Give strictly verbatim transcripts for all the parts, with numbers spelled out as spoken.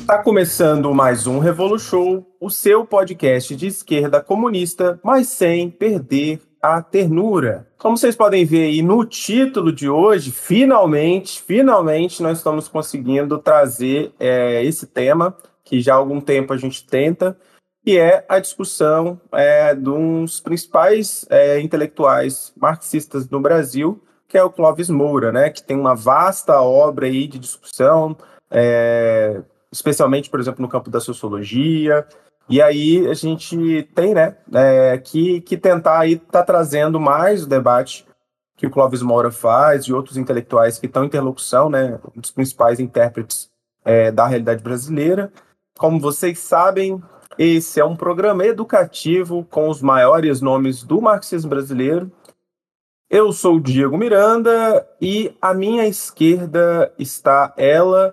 Tá começando mais um Revolu Show, o seu podcast de esquerda comunista, mas sem perder a ternura. Como vocês podem ver aí no título de hoje, finalmente, finalmente nós estamos conseguindo trazer é, esse tema que já há algum tempo a gente tenta, que é a discussão é, de um dos principais é, intelectuais marxistas no Brasil, que é o Clóvis Moura, né, que tem uma vasta obra aí de discussão, é, especialmente, por exemplo, no campo da sociologia. E aí a gente tem, né, é, que, que tentar aí tá trazendo mais o debate que o Clóvis Moura faz e outros intelectuais que estão em interlocução, né, um dos principais intérpretes é, da realidade brasileira. Como vocês sabem, esse é um programa educativo com os maiores nomes do marxismo brasileiro. Eu sou o Diego Miranda e à minha esquerda está ela,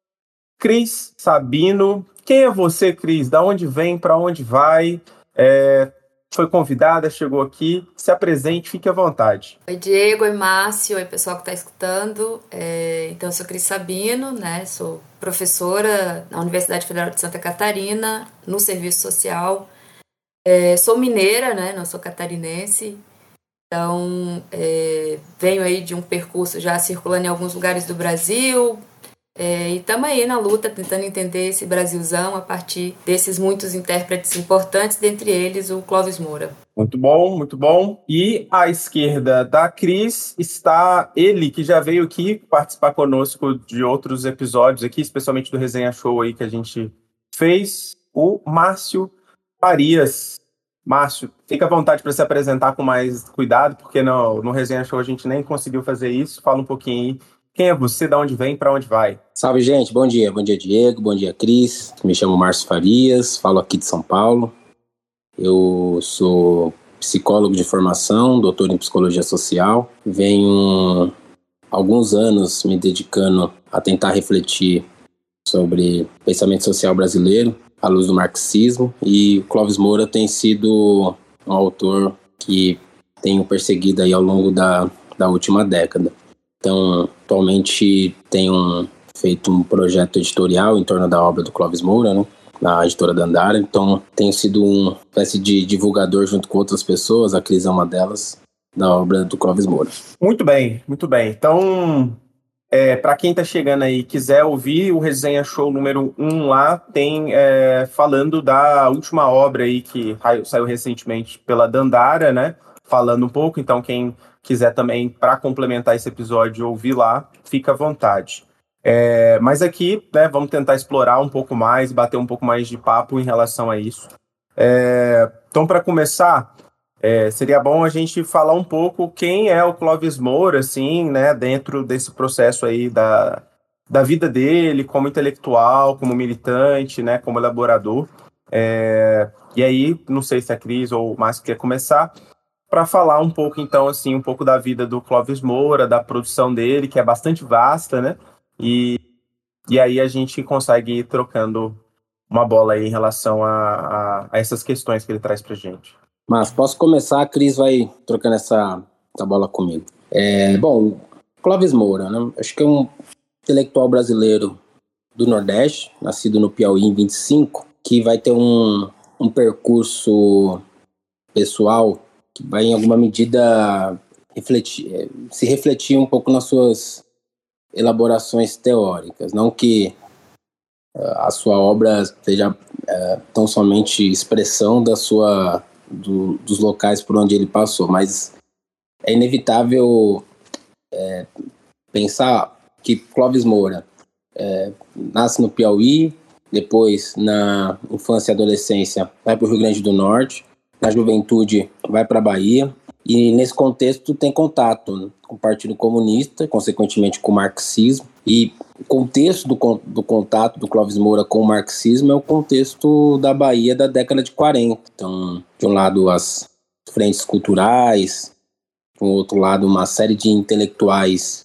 Cris Sabino. Quem é você, Cris? Da onde vem? Para onde vai? É, foi convidada, chegou aqui. Se apresente, fique à vontade. Oi, Diego. Oi, Márcio. Oi, pessoal que está escutando. É, então, eu sou Cris Sabino, né? Sou professora na Universidade Federal de Santa Catarina, no Serviço Social. É, sou mineira, né? Não sou catarinense. Então, é, venho aí de um percurso já circulando em alguns lugares do Brasil. É, e estamos aí na luta, tentando entender esse Brasilzão a partir desses muitos intérpretes importantes, dentre eles o Clóvis Moura. Muito bom, muito bom. E à esquerda da Cris está ele, que já veio aqui participar conosco de outros episódios aqui, especialmente do Resenha Show aí que a gente fez, o Márcio Farias. Márcio, fica à vontade para se apresentar com mais cuidado, porque no, no Resenha Show a gente nem conseguiu fazer isso. Fala um pouquinho aí. Quem é você, de onde vem, para onde vai? Salve, gente. Bom dia. Bom dia, Diego. Bom dia, Cris. Me chamo Márcio Farias, falo aqui de São Paulo. Eu sou psicólogo de formação, doutor em psicologia social. Venho há alguns anos me dedicando a tentar refletir sobre pensamento social brasileiro à luz do marxismo, e Clóvis Moura tem sido um autor que tenho perseguido aí ao longo da, da última década. Então, atualmente tenho feito um projeto editorial em torno da obra do Clóvis Moura, né, na editora Dandara. Então, tenho sido uma espécie de divulgador junto com outras pessoas, a Cris é uma delas, da obra do Clóvis Moura. Muito bem, muito bem. Então, é, para quem está chegando aí e quiser ouvir o Resenha Show número um lá, tem é, falando da última obra aí que saiu recentemente pela Dandara, né? Falando um pouco, então quem quiser também, para complementar esse episódio, ouvir lá, fica à vontade. É, mas aqui, né, vamos tentar explorar um pouco mais, bater um pouco mais de papo em relação a isso. É, então, para começar, é, seria bom a gente falar um pouco quem é o Clóvis Moura, assim, né, dentro desse processo aí da, da vida dele, como intelectual, como militante, né, como elaborador. É, e aí, não sei se a Cris ou o Márcio quer começar, para falar um pouco, então, assim, um pouco da vida do Clóvis Moura, da produção dele, que é bastante vasta, né? E, e aí a gente consegue ir trocando uma bola aí em relação a, a, a essas questões que ele traz pra gente. Mas posso começar, a Cris vai trocando essa, essa bola comigo. É, bom, Clóvis Moura, né? Acho que é um intelectual brasileiro do Nordeste, nascido no Piauí em vinte e cinco, que vai ter um, um percurso pessoal que vai, em alguma medida, refletir, se refletir um pouco nas suas elaborações teóricas. Não que uh, a sua obra seja uh, tão somente expressão da sua, do, dos locais por onde ele passou, mas é inevitável é, pensar que Clóvis Moura é, nasce no Piauí, depois, na infância e adolescência, vai para o Rio Grande do Norte, na juventude vai para a Bahia, e nesse contexto tem contato, né, com o Partido Comunista, consequentemente com o marxismo, e o contexto do, do contato do Clóvis Moura com o marxismo é o contexto da Bahia da década de quarenta. Então, de um lado, as frentes culturais, do outro lado, uma série de intelectuais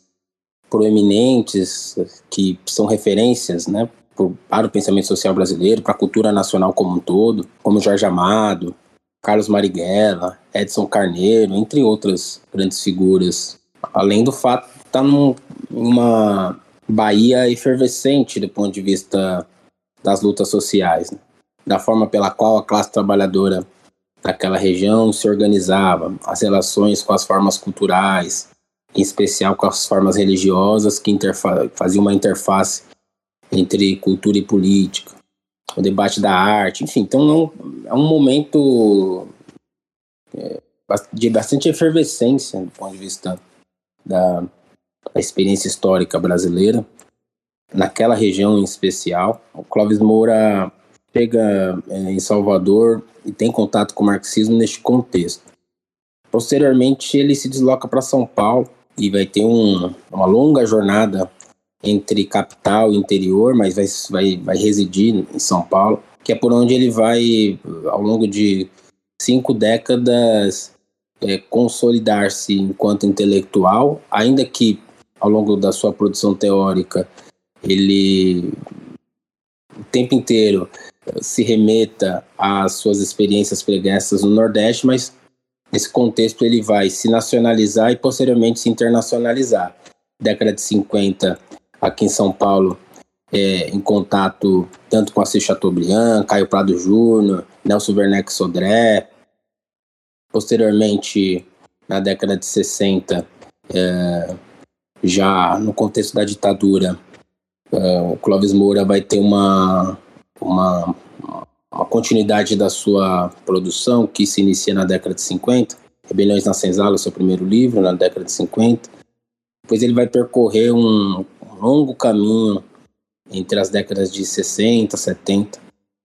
proeminentes que são referências, né, para o pensamento social brasileiro, para a cultura nacional como um todo, como Jorge Amado, Carlos Marighella, Edson Carneiro, entre outras grandes figuras. Além do fato de estar numa Bahia efervescente do ponto de vista das lutas sociais, né? Da forma pela qual a classe trabalhadora daquela região se organizava, as relações com as formas culturais, em especial com as formas religiosas que interfa- faziam uma interface entre cultura e política, o debate da arte, enfim. Então é um momento é, de bastante efervescência do ponto de vista da, da experiência histórica brasileira, naquela região em especial. O Clóvis Moura chega é, em Salvador e tem contato com o marxismo neste contexto. Posteriormente, ele se desloca para São Paulo e vai ter um, uma longa jornada entre capital e interior, mas vai, vai, vai residir em São Paulo, que é por onde ele vai, ao longo de cinco décadas, é, consolidar-se enquanto intelectual, ainda que ao longo da sua produção teórica ele o tempo inteiro se remeta às suas experiências pregressas no Nordeste, mas nesse contexto ele vai se nacionalizar e posteriormente se internacionalizar. Década de cinquenta, aqui em São Paulo, é, em contato tanto com Assis Chateaubriand, Caio Prado Júnior, Nelson Werneck Sodré. Posteriormente, na década de sessenta, é, já no contexto da ditadura, é, o Clóvis Moura vai ter uma, uma, uma continuidade da sua produção, que se inicia na década de cinquenta. Rebeliões na Senzala, seu primeiro livro, na década de cinquenta. Depois ele vai percorrer um, um longo caminho entre as décadas de sessenta, setenta,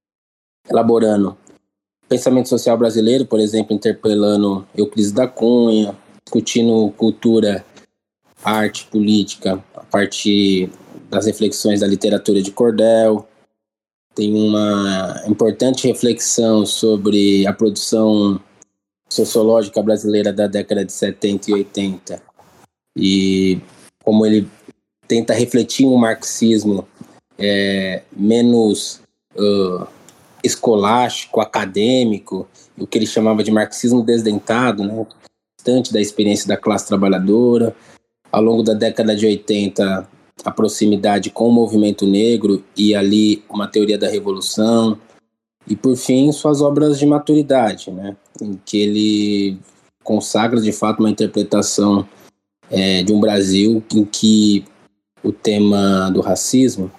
elaborando pensamento social brasileiro, por exemplo, interpelando Euclides da Cunha, discutindo cultura, arte, política, a partir das reflexões da literatura de Cordel. Tem uma importante reflexão sobre a produção sociológica brasileira da década de setenta e oitenta, e como ele tenta refletir um marxismo é, menos uh, escolástico, acadêmico, o que ele chamava de marxismo desdentado, né, distante da experiência da classe trabalhadora. Ao longo da década de oitenta, a proximidade com o movimento negro e ali uma teoria da revolução. E, por fim, suas obras de maturidade, né, em que ele consagra, de fato, uma interpretação é, de um Brasil em que o tema do racismo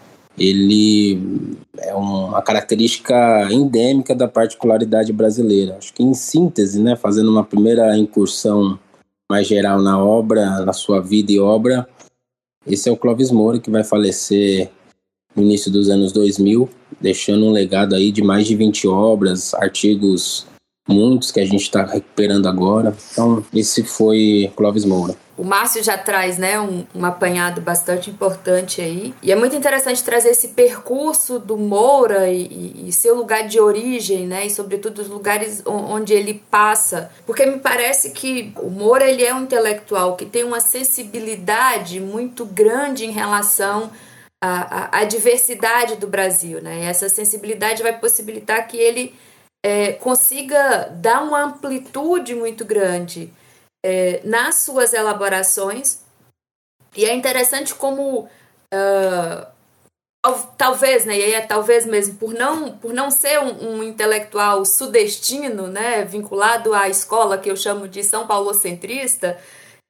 ele é uma característica endêmica da particularidade brasileira. Acho que, em síntese, né, fazendo uma primeira incursão mais geral na obra, na sua vida e obra, esse é o Clóvis Moura, que vai falecer no início dos anos dois mil, deixando um legado aí de mais de vinte obras, artigos, muitos que a gente está recuperando agora. Então, esse foi Clóvis Moura. O Márcio já traz, né, um, um apanhado bastante importante aí. E é muito interessante trazer esse percurso do Moura e, e, e seu lugar de origem, né, e sobretudo os lugares onde ele passa. Porque me parece que o Moura, ele é um intelectual que tem uma sensibilidade muito grande em relação à, à, à diversidade do Brasil, né? E essa sensibilidade vai possibilitar que ele é, consiga dar uma amplitude muito grande É, nas suas elaborações. E é interessante como uh, talvez, né, e aí é talvez mesmo por não, por não ser um, um intelectual sudestino, né, vinculado à escola que eu chamo de São Paulocentrista,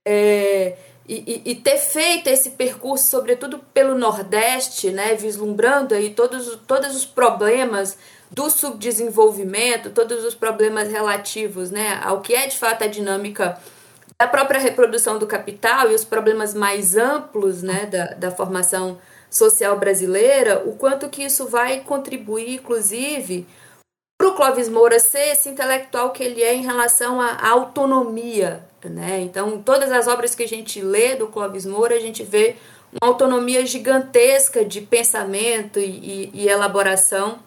é, e, e ter feito esse percurso sobretudo pelo Nordeste, né, vislumbrando aí todos, todos os problemas do subdesenvolvimento, todos os problemas relativos, né, ao que é de fato a dinâmica da própria reprodução do capital e os problemas mais amplos, né, da, da formação social brasileira, o quanto que isso vai contribuir, inclusive, para o Clóvis Moura ser esse intelectual que ele é em relação à, à autonomia, né? Então, todas as obras que a gente lê do Clóvis Moura, a gente vê uma autonomia gigantesca de pensamento e, e, e elaboração,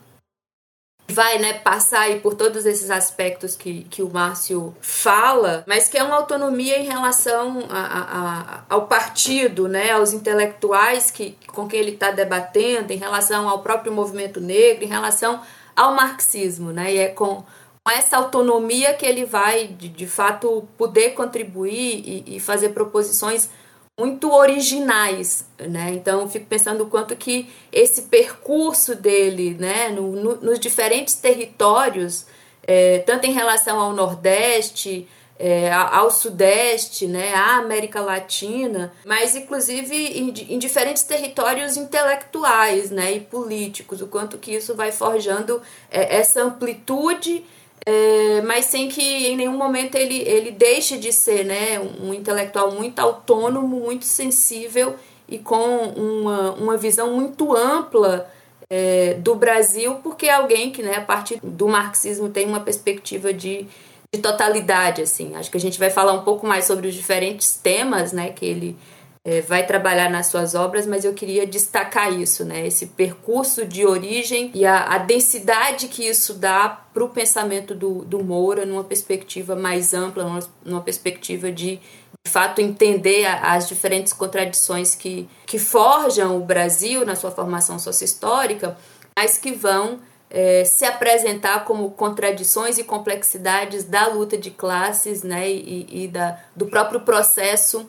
vai, né, passar aí por todos esses aspectos que, que o Márcio fala, mas que é uma autonomia em relação a, a, a, ao partido, né, aos intelectuais que, com quem ele está debatendo, em relação ao próprio movimento negro, em relação ao marxismo, né, e é com, com essa autonomia que ele vai, de, de fato, poder contribuir e, e fazer proposições muito originais, né? Então, eu fico pensando o quanto que esse percurso dele, né, no, no, nos diferentes territórios, é, tanto em relação ao Nordeste, é, ao Sudeste, né, à América Latina, mas inclusive em, em diferentes territórios intelectuais, né, e políticos, o quanto que isso vai forjando é, essa amplitude, É, mas sem que em nenhum momento ele, ele deixe de ser, né, um, um intelectual muito autônomo, muito sensível e com uma, uma visão muito ampla é, do Brasil, porque é alguém que, né, a partir do marxismo tem uma perspectiva de, de totalidade, assim. Acho que a gente vai falar um pouco mais sobre os diferentes temas, né, que ele É, vai trabalhar nas suas obras, mas eu queria destacar isso, né? Esse percurso de origem e a, a densidade que isso dá para o pensamento do, do Moura numa perspectiva mais ampla, numa, numa perspectiva de, de fato, entender a, as diferentes contradições que, que forjam o Brasil na sua formação sociohistórica, mas que vão é, se apresentar como contradições e complexidades da luta de classes, né? E, e da, do próprio processo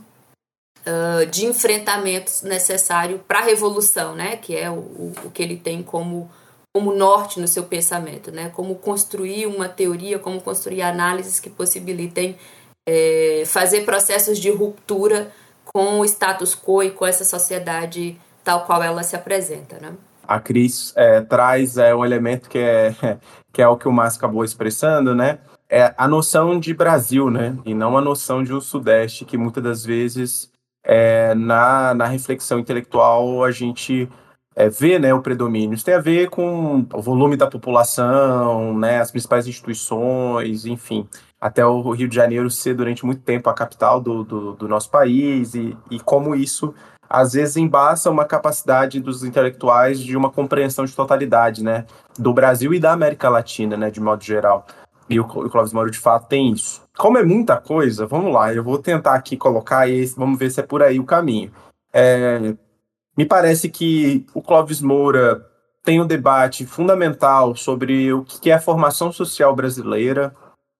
Uh, de enfrentamentos necessário para a revolução, né? Que é o, o, o que ele tem como, como norte no seu pensamento, né? Como construir uma teoria, como construir análises que possibilitem é, fazer processos de ruptura com o status quo e com essa sociedade tal qual ela se apresenta, né? A Cris é, traz é, um elemento que é, que é o que o Márcio acabou expressando, né? É a noção de Brasil, né? E não a noção de um Sudeste, que muitas das vezes É, na, na reflexão intelectual a gente é, vê, né, o predomínio. Isso tem a ver com o volume da população, né, as principais instituições, enfim. Até o Rio de Janeiro ser durante muito tempo a capital do, do, do nosso país e, e como isso às vezes embaça uma capacidade dos intelectuais de uma compreensão de totalidade, né, do Brasil e da América Latina, né, de modo geral. E o Clóvis Moura, de fato, tem isso. Como é muita coisa, vamos lá, eu vou tentar aqui colocar e vamos ver se é por aí o caminho. É, me parece que o Clóvis Moura tem um debate fundamental sobre o que é a formação social brasileira,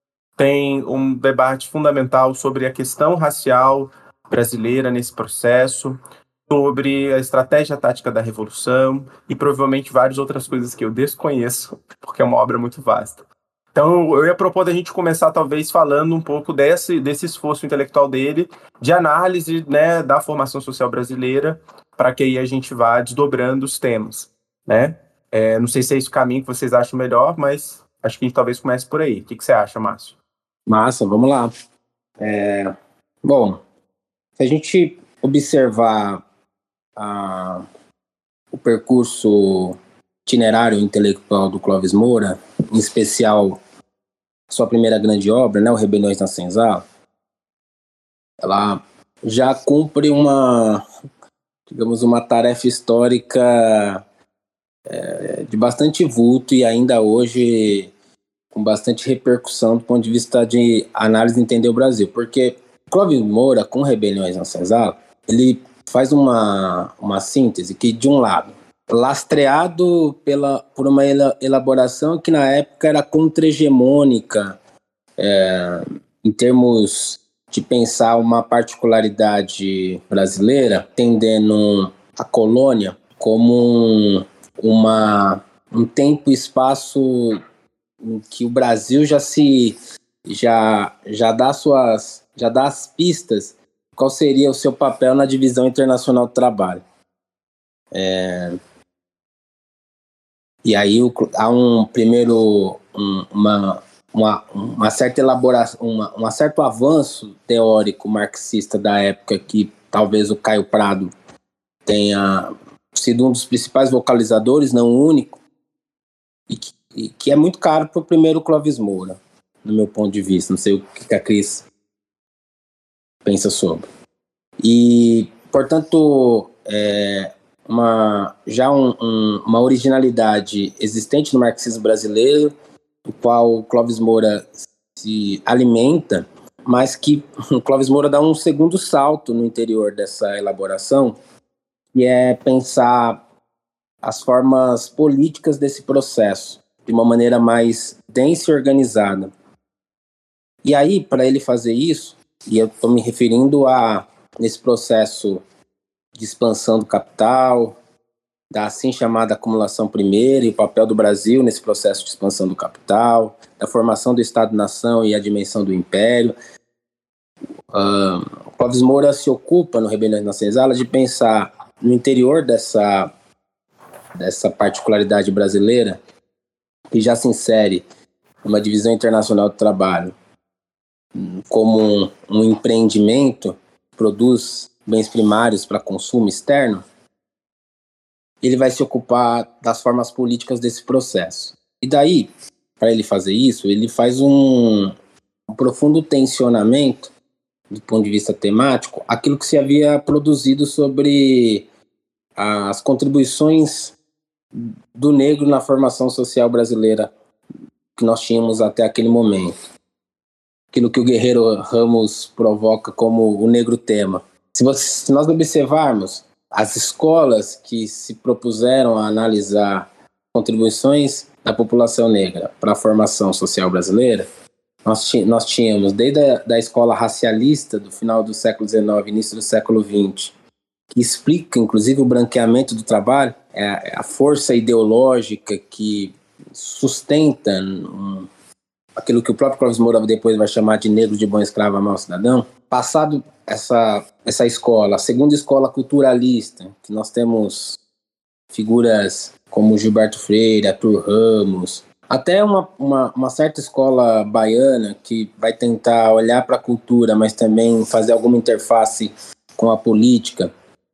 tem um debate fundamental sobre a questão racial brasileira nesse processo, sobre a estratégia tática da Revolução e provavelmente várias outras coisas que eu desconheço, porque é uma obra muito vasta. Então, eu ia propor da gente começar, talvez, falando um pouco desse, desse esforço intelectual dele, de análise, né, da formação social brasileira, para que aí a gente vá desdobrando os temas, né? É, não sei se é esse o caminho que vocês acham melhor, mas acho que a gente talvez comece por aí. O que, que você acha, Márcio? Massa, vamos lá. É, bom, se a gente observar a, o percurso itinerário intelectual do Clóvis Moura, em especial sua primeira grande obra, né, o Rebeliões na Senzala, ela já cumpre uma, digamos, uma tarefa histórica é, de bastante vulto e ainda hoje com bastante repercussão do ponto de vista de análise de entender o Brasil, porque Clóvis Moura, com Rebeliões na Senzala, ele faz uma, uma síntese que, de um lado, lastreado pela, por uma elaboração que na época era contra-hegemônica, é, em termos de pensar uma particularidade brasileira, entendendo a colônia como um, uma, um tempo e espaço em que o Brasil já se já, já dá suas já dá as pistas qual seria o seu papel na divisão internacional do trabalho. É, E aí o, há um primeiro, um, uma, uma, uma certa elaboração, uma, um certo avanço teórico marxista da época que talvez o Caio Prado tenha sido um dos principais vocalizadores, não o único, e que, e que é muito caro para o primeiro Clóvis Moura, no meu ponto de vista. Não sei o que a Cris pensa sobre. E, portanto, é, Uma, já um, um, uma originalidade existente no marxismo brasileiro, o qual o Clóvis Moura se alimenta, mas que o Clóvis Moura dá um segundo salto no interior dessa elaboração, que é pensar as formas políticas desse processo de uma maneira mais densa e organizada. E aí, para ele fazer isso, e eu estou me referindo a nesse processo de expansão do capital, da assim chamada acumulação primeira e o papel do Brasil nesse processo de expansão do capital, da formação do Estado-nação e a dimensão do império. Uh, o Clóvis Moura se ocupa, no Rebeliões na Senzala, de pensar no interior dessa, dessa particularidade brasileira, que já se insere numa divisão internacional do trabalho, como um, um empreendimento que produz bens primários para consumo externo. Ele vai se ocupar das formas políticas desse processo. E daí, para ele fazer isso, ele faz um, um profundo tensionamento, do ponto de vista temático, aquilo que se havia produzido sobre as contribuições do negro na formação social brasileira que nós tínhamos até aquele momento. Aquilo que o Guerreiro Ramos provoca como o negro tema. Se, você, se nós observarmos as escolas que se propuseram a analisar contribuições da população negra para a formação social brasileira, nós, tí, nós tínhamos desde a da escola racialista do final do século dezenove, início do século vinte, que explica, inclusive, o branqueamento do trabalho, é a força ideológica que sustenta um, aquilo que o próprio Clóvis Moura depois vai chamar de negro de bom escravo a mau cidadão. Passado essa, essa escola, a segunda escola culturalista, que nós temos figuras como Gilberto Freire, Arthur Ramos, até uma, uma, uma certa escola baiana que vai tentar olhar para a cultura, mas também fazer alguma interface com a política.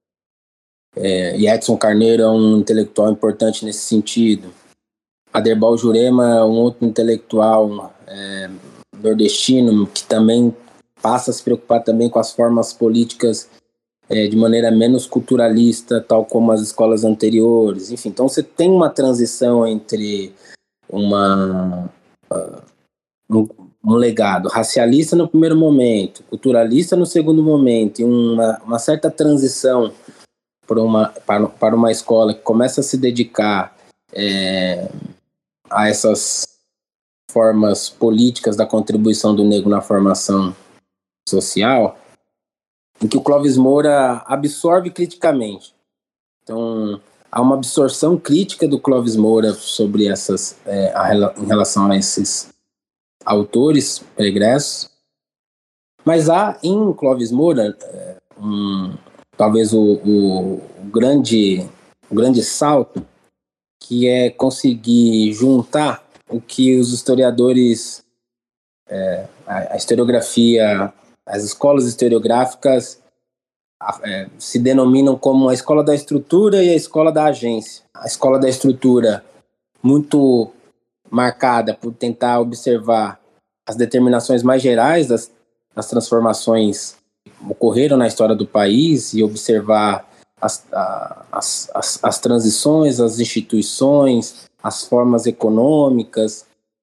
É, e Edson Carneiro é um intelectual importante nesse sentido. Aderbal Jurema é um outro intelectual é, nordestino que também passa a se preocupar também com as formas políticas é, de maneira menos culturalista, tal como as escolas anteriores. Enfim, então você tem uma transição entre uma, uh, um, um legado racialista no primeiro momento, culturalista no segundo momento, e uma, uma certa transição para uma, para, para uma escola que começa a se dedicar é, a essas formas políticas da contribuição do negro na formação social, em que o Clóvis Moura absorve criticamente. Então, há uma absorção crítica do Clóvis Moura sobre essas, é, a, em relação a esses autores pregressos, mas há em Clóvis Moura é, um, talvez o, o, o, grande, o grande salto, que é conseguir juntar o que os historiadores, é, a, a historiografia, as escolas historiográficas é, se denominam como a escola da estrutura e a escola da agência. A escola da estrutura, muito marcada por tentar observar as determinações mais gerais das, das transformações que ocorreram na história do país e observar as, a, as, as, as transições, as instituições, as formas econômicas.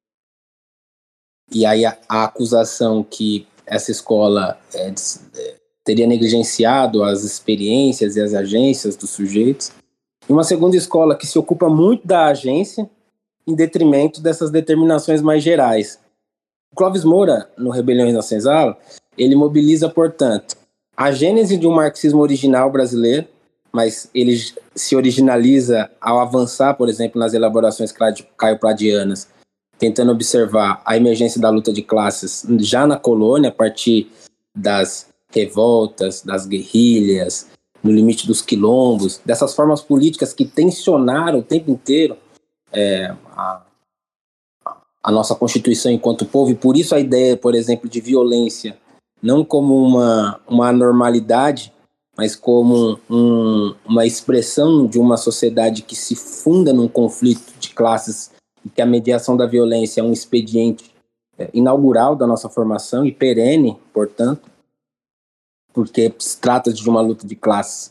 E aí a, a acusação que essa escola é, teria negligenciado as experiências e as agências dos sujeitos. E uma segunda escola que se ocupa muito da agência em detrimento dessas determinações mais gerais. O Clóvis Moura, no Rebeliões na Senzala, ele mobiliza, portanto, a gênese de um marxismo original brasileiro, mas ele se originaliza ao avançar, por exemplo, nas elaborações caio-pradianas, tentando observar a emergência da luta de classes já na colônia, a partir das revoltas, das guerrilhas, no limite dos quilombos, dessas formas políticas que tensionaram o tempo inteiro é, a, a nossa Constituição enquanto povo, e por isso a ideia, por exemplo, de violência, não como uma, uma anormalidade, mas como um, uma expressão de uma sociedade que se funda num conflito de classes, e que a mediação da violência é um expediente é, inaugural da nossa formação e perene, portanto, porque se trata de uma luta de classes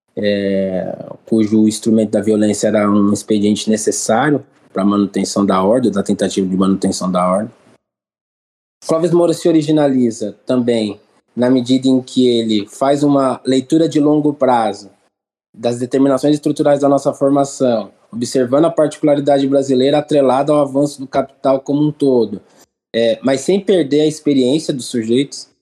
é, cujo instrumento da violência era um expediente necessário para a manutenção da ordem, da tentativa de manutenção da ordem. Clóvis Moura se originaliza também na medida em que ele faz uma leitura de longo prazo das determinações estruturais da nossa formação, observando a particularidade brasileira atrelada ao avanço do capital como um todo, é, mas sem perder a experiência dos sujeitos,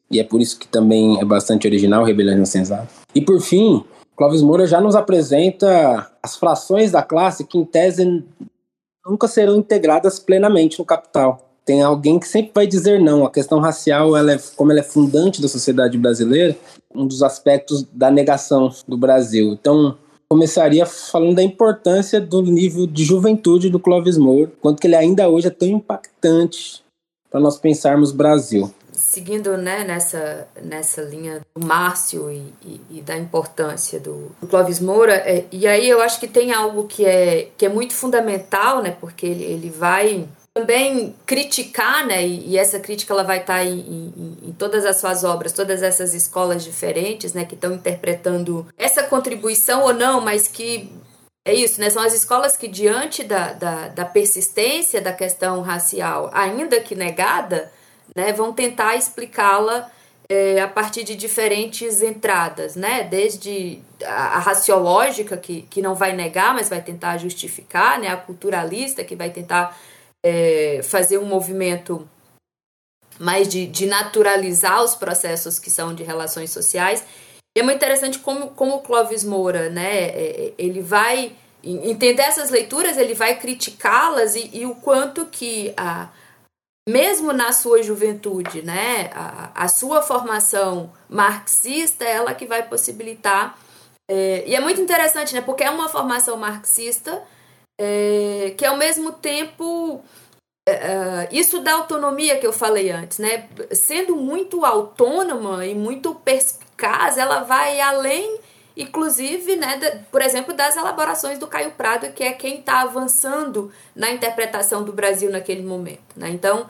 e é por isso que também é bastante original Rebeliões na Senzala. E por fim, Clóvis Moura já nos apresenta as frações da classe que, em tese, nunca serão integradas plenamente no capital. Tem alguém que sempre vai dizer não. A questão racial, ela é, como ela é fundante da sociedade brasileira, um dos aspectos da negação do Brasil. Então, começaria falando da importância do nível de juventude do Clóvis Moura, quanto que ele ainda hoje é tão impactante para nós pensarmos Brasil. Seguindo, né, nessa, nessa linha do Márcio e, e, e da importância do, do Clóvis Moura, é, e aí eu acho que tem algo que é, que é muito fundamental, né, porque ele, ele vai também criticar, né, e, e essa crítica ela vai estar em, em, em todas as suas obras, todas essas escolas diferentes, né, que estão interpretando essa contribuição ou não, mas que é isso, né, são as escolas que, diante da, da, da persistência da questão racial, ainda que negada, né, vão tentar explicá-la é, a partir de diferentes entradas, né, desde a, a raciológica, que, que não vai negar, mas vai tentar justificar, né, a culturalista, que vai tentar é, fazer um movimento mais de, de naturalizar os processos que são de relações sociais. E é muito interessante como, como o Clóvis Moura, né, ele vai entender essas leituras, ele vai criticá-las e, e o quanto que, a, mesmo na sua juventude, né, a, a sua formação marxista é ela que vai possibilitar. É, e é muito interessante, né, porque é uma formação marxista é, que, ao mesmo tempo, Uh, isso da autonomia que eu falei antes, né? Sendo muito autônoma e muito perspicaz, ela vai além, inclusive, né, de, por exemplo, das elaborações do Caio Prado, que é quem está avançando na interpretação do Brasil naquele momento, né? Então,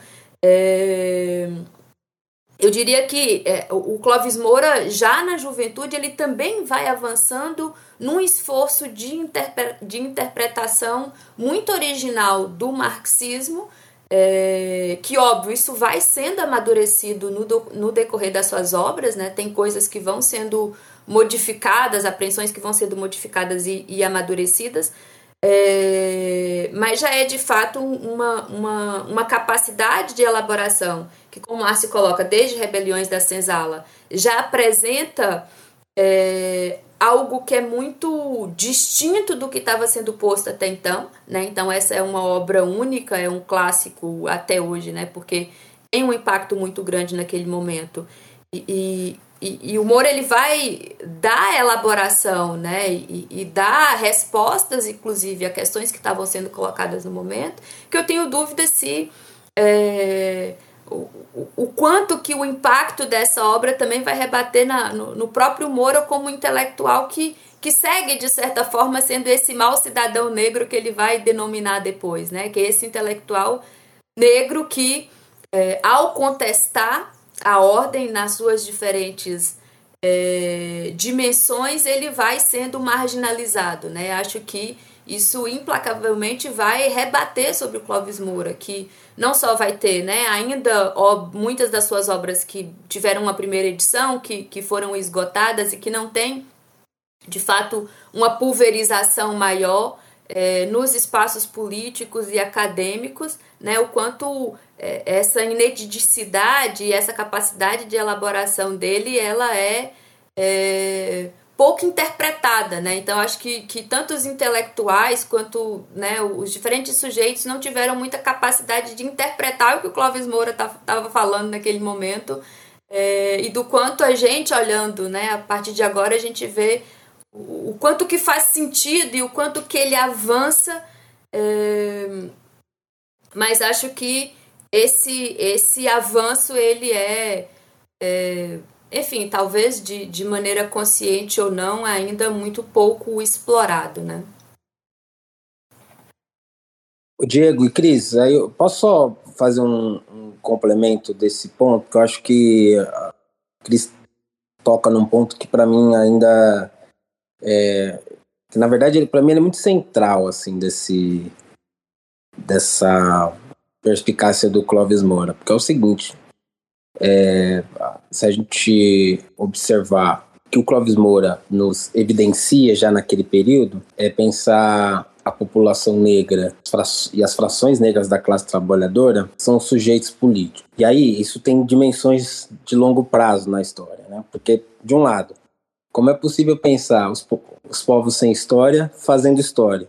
é, eu diria que é, o Clóvis Moura, já na juventude, ele também vai avançando num esforço de, interpre- de interpretação muito original do marxismo, É, que, óbvio, isso vai sendo amadurecido no, do, no decorrer das suas obras, né? Tem coisas que vão sendo modificadas, apreensões que vão sendo modificadas e, e amadurecidas, é, mas já é de fato uma, uma, uma capacidade de elaboração que, como o Márcio coloca, desde Rebeliões da Senzala, já apresenta é, algo que é muito distinto do que estava sendo posto até então, né? Então essa é uma obra única, é um clássico até hoje, né? Porque tem um impacto muito grande naquele momento. E, e, e o Moura, ele vai dar elaboração, né? E, e dar respostas, inclusive, a questões que estavam sendo colocadas no momento, que eu tenho dúvida se... É, O, o, o quanto que o impacto dessa obra também vai rebater na, no, no próprio Moura como intelectual que, que segue, de certa forma, sendo esse mau cidadão negro que ele vai denominar depois, né? Que é esse intelectual negro que, é, ao contestar a ordem nas suas diferentes é, dimensões, ele vai sendo marginalizado, né? Acho que isso implacavelmente vai rebater sobre o Clóvis Moura, que não só vai ter, né, ainda ó, muitas das suas obras que tiveram uma primeira edição, que, que foram esgotadas e que não tem, de fato, uma pulverização maior é, nos espaços políticos e acadêmicos, né, o quanto é, essa inediticidade, essa capacidade de elaboração dele, ela é... é pouco interpretada, né? Então acho que, que tanto os intelectuais quanto, né, os diferentes sujeitos não tiveram muita capacidade de interpretar o que o Clóvis Moura estava falando naquele momento, é, e do quanto a gente, olhando, né, a partir de agora, a gente vê o, o quanto que faz sentido e o quanto que ele avança, é, mas acho que esse, esse avanço, ele é... é enfim, talvez de, de maneira consciente ou não, ainda muito pouco explorado, né? Diego e Cris, aí eu posso só fazer um, um complemento desse ponto, que eu acho que a Cris toca num ponto que para mim ainda é, que na verdade para mim ele é muito central, assim, desse, dessa perspicácia do Clóvis Moura, porque é o seguinte... É, se a gente observar que o Clóvis Moura nos evidencia já naquele período, é pensar a população negra e as frações negras da classe trabalhadora são sujeitos políticos. E aí isso tem dimensões de longo prazo na história, né? Porque, de um lado, como é possível pensar os, po- os povos sem história fazendo história?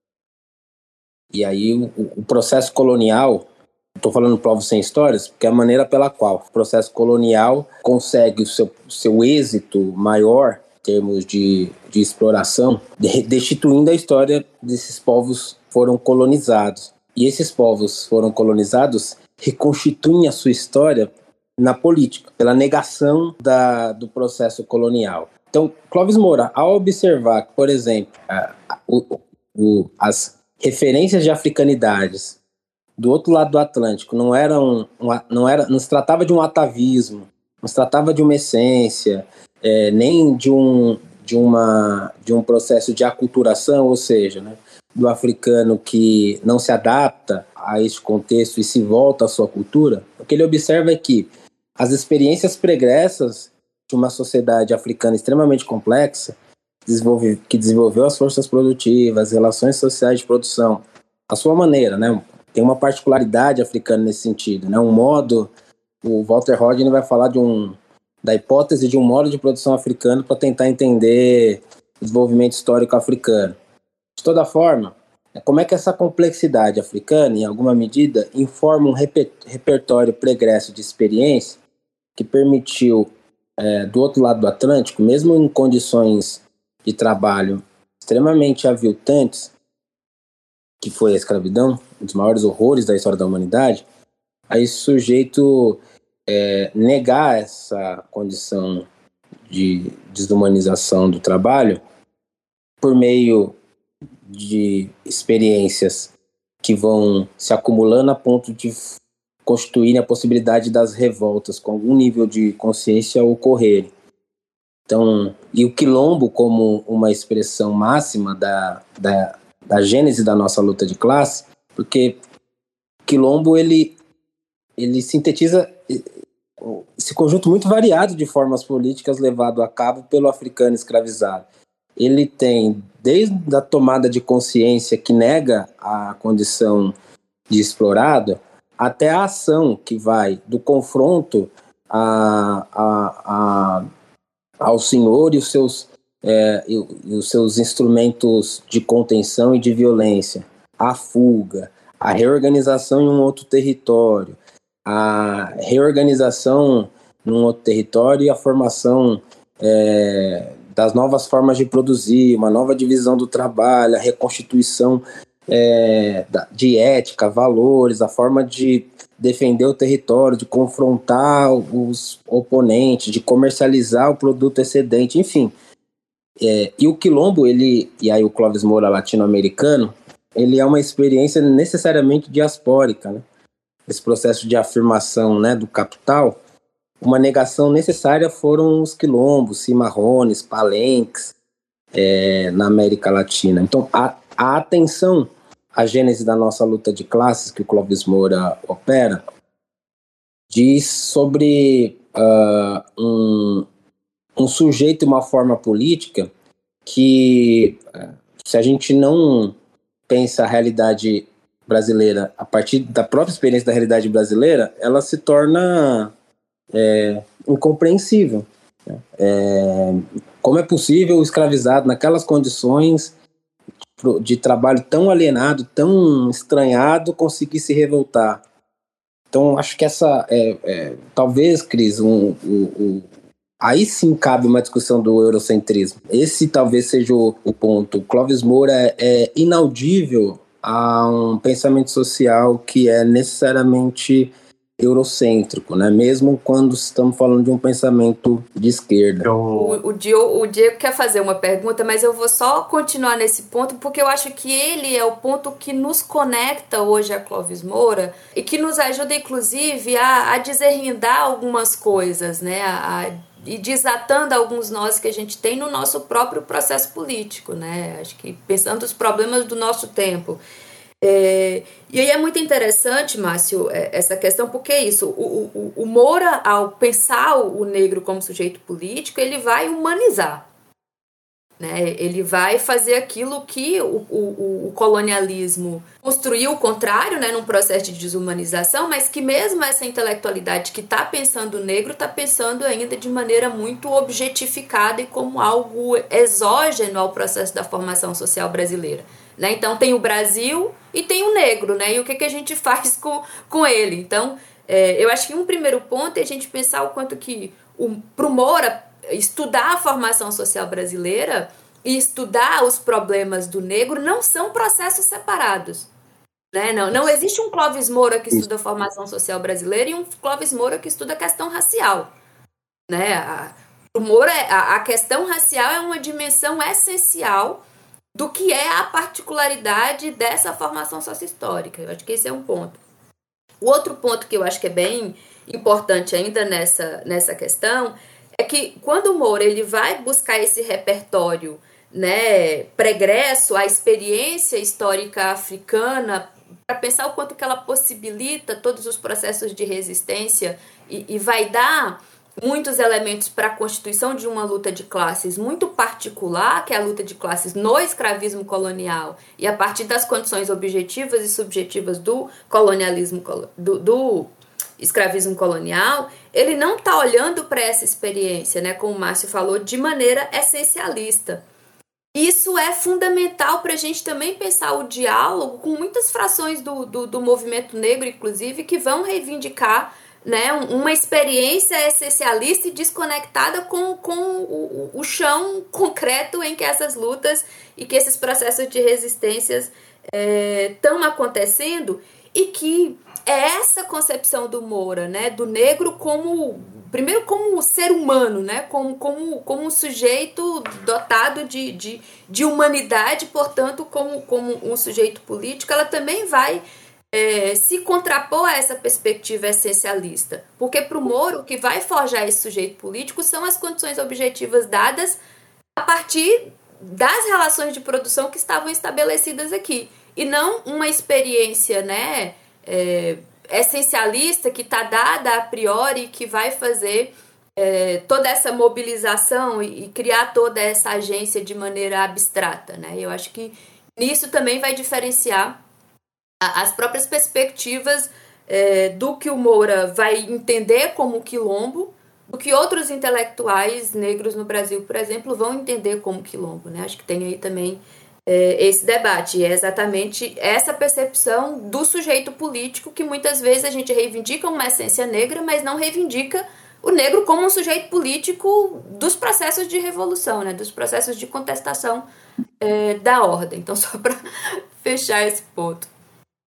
E aí o, o processo colonial, estou falando povos sem histórias, porque é a maneira pela qual o processo colonial consegue o seu, seu êxito maior em termos de, de exploração, de, destituindo a história desses povos que foram colonizados. E esses povos foram colonizados reconstituem a sua história na política, pela negação da, do processo colonial. Então, Clóvis Moura, ao observar que, por exemplo, a, a, o, o, as referências de africanidades do outro lado do Atlântico não eram, não era, não se tratava de um atavismo, não se tratava de uma essência, é, nem de um, de, uma, de um processo de aculturação, ou seja, né, do africano que não se adapta a este contexto e se volta à sua cultura. O que ele observa é que as experiências pregressas de uma sociedade africana extremamente complexa, desenvolve, que desenvolveu as forças produtivas, as relações sociais de produção, à sua maneira, né? Tem uma particularidade africana nesse sentido, né? Um modo, o Walter Rodney vai falar de um, da hipótese de um modo de produção africano para tentar entender o desenvolvimento histórico africano. De toda forma, como é que essa complexidade africana, em alguma medida, informa um reper, repertório pregresso de experiência que permitiu, é, do outro lado do Atlântico, mesmo em condições de trabalho extremamente aviltantes, que foi a escravidão, um dos maiores horrores da história da humanidade, a esse sujeito é, negar essa condição de desumanização do trabalho por meio de experiências que vão se acumulando a ponto de constituírem a possibilidade das revoltas com algum nível de consciência ocorrerem. Então, e o quilombo como uma expressão máxima da, da, da gênese da nossa luta de classe, porque o quilombo, ele, ele sintetiza esse conjunto muito variado de formas políticas levado a cabo pelo africano escravizado. Ele tem, desde a tomada de consciência que nega a condição de explorado, até a ação que vai do confronto a, a, a, ao senhor e os seus, é, e, e os seus instrumentos de contenção e de violência, a fuga, a reorganização em um outro território, a reorganização num outro território e a formação é, das novas formas de produzir, uma nova divisão do trabalho, a reconstituição é, de ética, valores, a forma de defender o território, de confrontar os oponentes, de comercializar o produto excedente, enfim. É, e o quilombo, ele, e aí o Clóvis Moura latino-americano, ele é uma experiência necessariamente diaspórica, né? Esse processo de afirmação, né, do capital, uma negação necessária foram os quilombos, cimarrones, palenques, é, na América Latina. Então, a, a atenção à gênese da nossa luta de classes que o Clóvis Moura opera diz sobre uh, um, um sujeito e uma forma política que, se a gente não pensa a realidade brasileira a partir da própria experiência da realidade brasileira, ela se torna é, incompreensível. É, como é possível o escravizado naquelas condições de trabalho tão alienado, tão estranhado, conseguir se revoltar? Então, acho que essa é, é, talvez, Cris, um, um, um, aí sim cabe uma discussão do eurocentrismo. Esse talvez seja o, o ponto. Clóvis Moura é, é inaudível a um pensamento social que é necessariamente eurocêntrico, né? Mesmo quando estamos falando de um pensamento de esquerda. O, o, Diego, o Diego quer fazer uma pergunta, mas eu vou só continuar nesse ponto, porque eu acho que ele é o ponto que nos conecta hoje a Clóvis Moura e que nos ajuda, inclusive, a, a deserrindar algumas coisas, né? A, a, e desatando alguns nós que a gente tem no nosso próprio processo político, né? Acho que pensando os problemas do nosso tempo. É, e aí é muito interessante, Márcio, essa questão, porque é isso, o, o, o Moura, ao pensar o negro como sujeito político, ele vai humanizar. né? Ele vai fazer aquilo que o, o, o colonialismo construiu o contrário, né, num processo de desumanização, mas que mesmo essa intelectualidade que está pensando o negro está pensando ainda de maneira muito objetificada e como algo exógeno ao processo da formação social brasileira. Né? Então tem o Brasil e tem o negro, né? E o que, que a gente faz com, com ele? Então, é, eu acho que um primeiro ponto é a gente pensar o quanto que para o Moura estudar a formação social brasileira e estudar os problemas do negro não são processos separados. Né? Não, não existe um Clóvis Moura que estuda a formação social brasileira e um Clóvis Moura que estuda a questão racial. Né? A, o Moura, a, a questão racial é uma dimensão essencial do que é a particularidade dessa formação sociohistórica. Eu acho que esse é um ponto. O outro ponto que eu acho que é bem importante ainda nessa, nessa questão é que quando o Moura ele vai buscar esse repertório, né, pregresso, a experiência histórica africana, para pensar o quanto que ela possibilita todos os processos de resistência e, e vai dar muitos elementos para a constituição de uma luta de classes muito particular, que é a luta de classes no escravismo colonial, e a partir das condições objetivas e subjetivas do colonialismo, do, do escravismo colonial, ele não está olhando para essa experiência, né, como o Márcio falou, de maneira essencialista. Isso é fundamental para a gente também pensar o diálogo com muitas frações do, do, do movimento negro, inclusive, que vão reivindicar, né, uma experiência essencialista e desconectada com, com o, o chão concreto em que essas lutas e que esses processos de resistências estão é, acontecendo, e que é essa concepção do Moura, né, do negro como, primeiro como ser humano, né, como, como, como um sujeito dotado de, de, de humanidade, portanto, como, como um sujeito político, ela também vai É, se contrapor a essa perspectiva essencialista. Porque para o Moura, o que vai forjar esse sujeito político são as condições objetivas dadas a partir das relações de produção que estavam estabelecidas aqui. E não uma experiência, né, é, essencialista que está dada a priori, que vai fazer é, toda essa mobilização e, e criar toda essa agência de maneira abstrata. Né? Eu acho que nisso também vai diferenciar as próprias perspectivas é, do que o Moura vai entender como quilombo, do que outros intelectuais negros no Brasil, por exemplo, vão entender como quilombo. Né? Acho que tem aí também é, esse debate. E é exatamente essa percepção do sujeito político que muitas vezes a gente reivindica uma essência negra, mas não reivindica o negro como um sujeito político dos processos de revolução, né? Dos processos de contestação é, da ordem. Então, só para fechar esse ponto.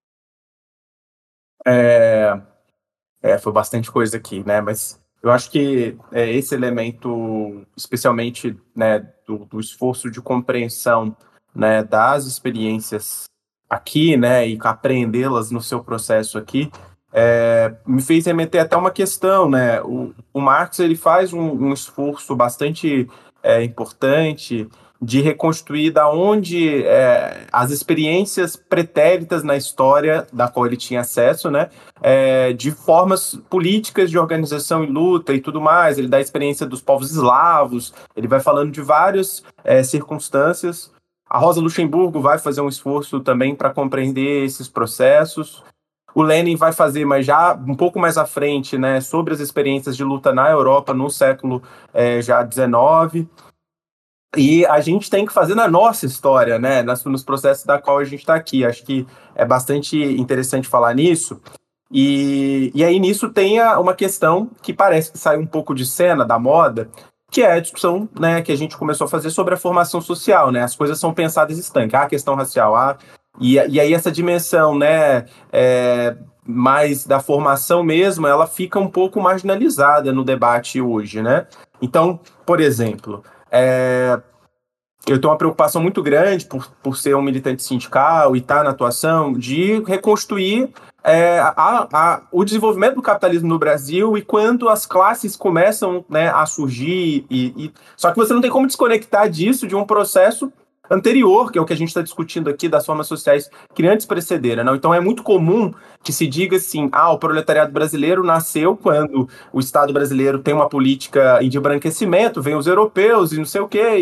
É, é, foi bastante coisa aqui, né? Mas eu acho que é, esse elemento, especialmente, né, do, do esforço de compreensão, né, das experiências aqui, né, e apreendê-las no seu processo aqui, é, me fez remeter até uma questão, né? O, o Marx ele faz um, um esforço bastante é, importante de reconstruir da onde é, as experiências pretéritas na história da qual ele tinha acesso, né, é, de formas políticas de organização e luta e tudo mais. Ele dá a experiência dos povos eslavos, ele vai falando de várias é, circunstâncias. A Rosa Luxemburgo vai fazer um esforço também para compreender esses processos. O Lenin vai fazer, mas já um pouco mais à frente, né, sobre as experiências de luta na Europa no século é, já dezenove. E a gente tem que fazer na nossa história, né, nas, nos processos da qual a gente está aqui. Acho que é bastante interessante falar nisso. E, e aí nisso tem a, uma questão que parece que sai um pouco de cena, da moda, que é a discussão, né, que a gente começou a fazer sobre a formação social, né? As coisas são pensadas estanques, a questão racial, a, e, e aí essa dimensão, né, é, mais da formação mesmo, ela fica um pouco marginalizada no debate hoje, né? Então, por exemplo... É, eu tenho uma preocupação muito grande por, por ser um militante sindical e estar na atuação de reconstruir é, a, a, o desenvolvimento do capitalismo no Brasil e quando as classes começam, né, a surgir. E, e, só que você não tem como desconectar disso de um processo anterior, que é o que a gente está discutindo aqui, das formas sociais que antes precederam. Não? Então é muito comum que se diga assim, ah, o proletariado brasileiro nasceu quando o Estado brasileiro tem uma política de embranquecimento, vem os europeus e não sei o quê, e,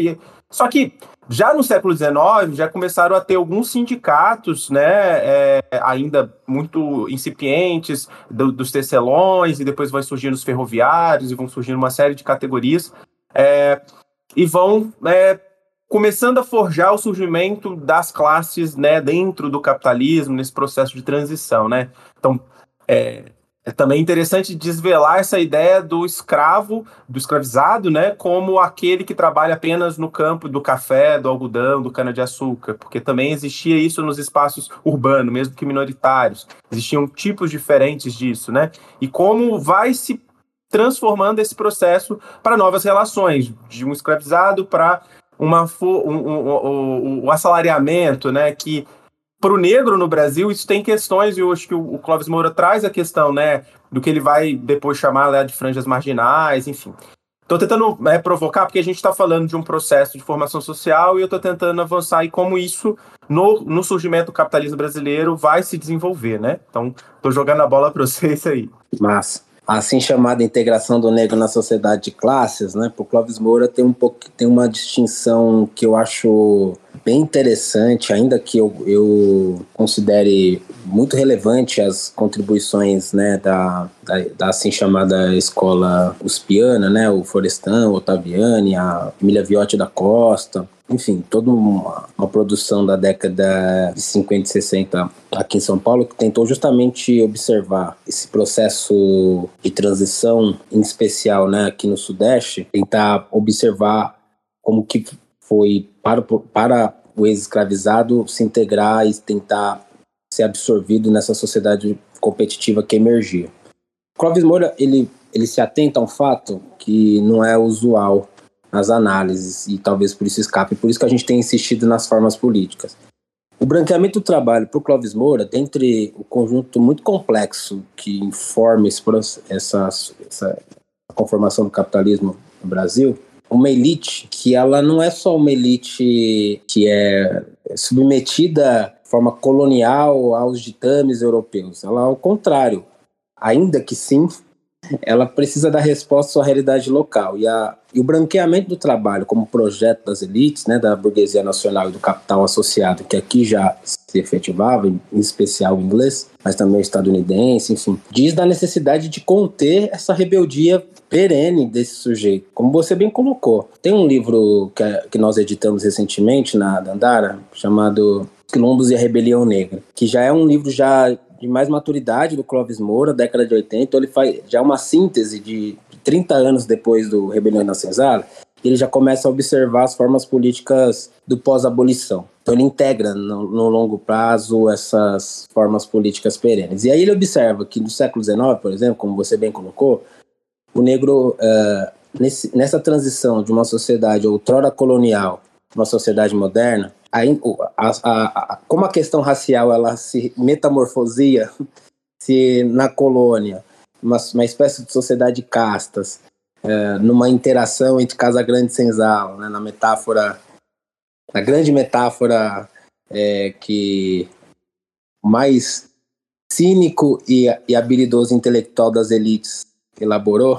Só que já no século dezenove já começaram a ter alguns sindicatos, né, é, ainda muito incipientes, do, dos tecelões, e depois vai surgindo os ferroviários, e vão surgindo uma série de categorias, é, e vão é, começando a forjar o surgimento das classes, né, dentro do capitalismo, nesse processo de transição, né? Então, é, é também interessante desvelar essa ideia do escravo, do escravizado, né, como aquele que trabalha apenas no campo do café, do algodão, do cana-de-açúcar, porque também existia isso nos espaços urbanos, mesmo que minoritários. Existiam tipos diferentes disso, né? E como vai se transformando esse processo para novas relações, de um escravizado para uma um, um, um, um assalariamento, né, que para o negro no Brasil, isso tem questões, e eu acho que o Clóvis Moura traz a questão, né, do que ele vai depois chamar, né, de franjas marginais, enfim. Estou tentando é, provocar, porque a gente está falando de um processo de formação social, e eu estou tentando avançar em como isso, no, no surgimento do capitalismo brasileiro, vai se desenvolver, né? Então, estou jogando a bola para vocês aí. Massa. A assim chamada integração do negro na sociedade de classes, né? Por Clóvis Moura tem um pouco, tem uma distinção que eu acho bem interessante, ainda que eu, eu considere muito relevante as contribuições, né, da, da, da assim chamada escola uspiana, né, o Florestan, o Ottaviani, a Emília Viotti da Costa, enfim, toda uma, uma produção da década de cinquenta e sessenta aqui em São Paulo, que tentou justamente observar esse processo de transição, em especial, né, aqui no Sudeste, tentar observar como que foi para, para o ex-escravizado se integrar e tentar ser absorvido nessa sociedade competitiva que emergia. Clóvis Moura, ele, ele se atenta a um fato que não é usual nas análises, e talvez por isso escape, por isso que a gente tem insistido nas formas políticas. O branqueamento do trabalho para o Clóvis Moura, dentre o conjunto muito complexo que informa esse, essa, essa conformação do capitalismo no Brasil, uma elite que ela não é só uma elite que é submetida de forma colonial aos ditames europeus, ela ao contrário, ainda que sim, ela precisa dar resposta à sua realidade local. E, a, e o branqueamento do trabalho como projeto das elites, né, da burguesia nacional e do capital associado, que aqui já se efetivava, em especial o inglês, mas também o estadunidense, enfim, diz da necessidade de conter essa rebeldia perene desse sujeito. Como você bem colocou, tem um livro que, que nós editamos recentemente na Dandara, chamado Quilombos e a Rebelião Negra, que já é um livro já de mais maturidade do Clóvis Moura, década de oitenta, então ele faz já uma síntese de trinta anos depois do Rebelião na Senzala, e ele já começa a observar as formas políticas do pós-abolição. Então ele integra no, no longo prazo essas formas políticas perenes. E aí ele observa que no século dezenove, por exemplo, como você bem colocou, o negro, uh, nesse, nessa transição de uma sociedade outrora colonial para uma sociedade moderna, A, a, a, a, como a questão racial ela se metamorfosia se na colônia, uma, uma espécie de sociedade de castas, é, numa interação entre Casa Grande e Senzala, né, na metáfora, na grande metáfora é, que o mais cínico e, e habilidoso intelectual das elites elaborou,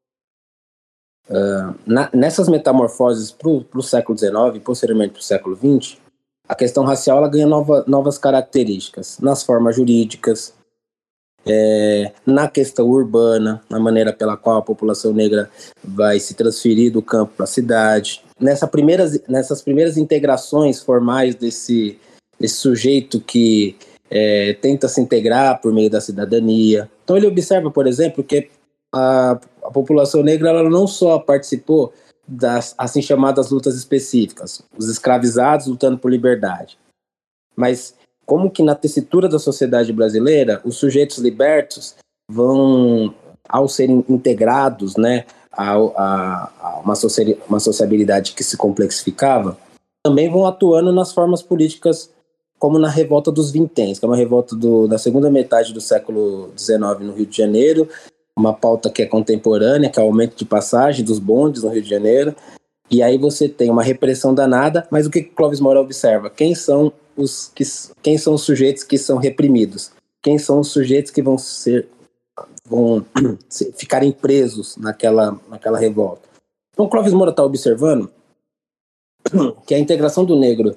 Uh, na, nessas metamorfoses para o século dezenove e posteriormente para o século vinte, a questão racial ela ganha nova, novas características nas formas jurídicas, é, na questão urbana, na maneira pela qual a população negra vai se transferir do campo para a cidade. Nessa primeiras, nessas primeiras integrações formais desse, desse sujeito que é, tenta se integrar por meio da cidadania. Então ele observa, por exemplo, que A, a população negra ela não só participou das assim chamadas lutas específicas, os escravizados lutando por liberdade, mas como que na tessitura da sociedade brasileira os sujeitos libertos vão, ao serem integrados, né, a, a, a uma, socia, uma sociabilidade que se complexificava, também vão atuando nas formas políticas, como na Revolta dos Vinténs, que é uma revolta do, da segunda metade do século dezenove no Rio de Janeiro, uma pauta que é contemporânea, que é o aumento de passagem dos bondes no Rio de Janeiro, e aí você tem uma repressão danada, mas o que Clóvis Moura observa? Quem são os, que, quem são os sujeitos que são reprimidos? Quem são os sujeitos que vão, ser, vão ficarem presos naquela, naquela revolta? Então Clóvis Moura está observando que a integração do negro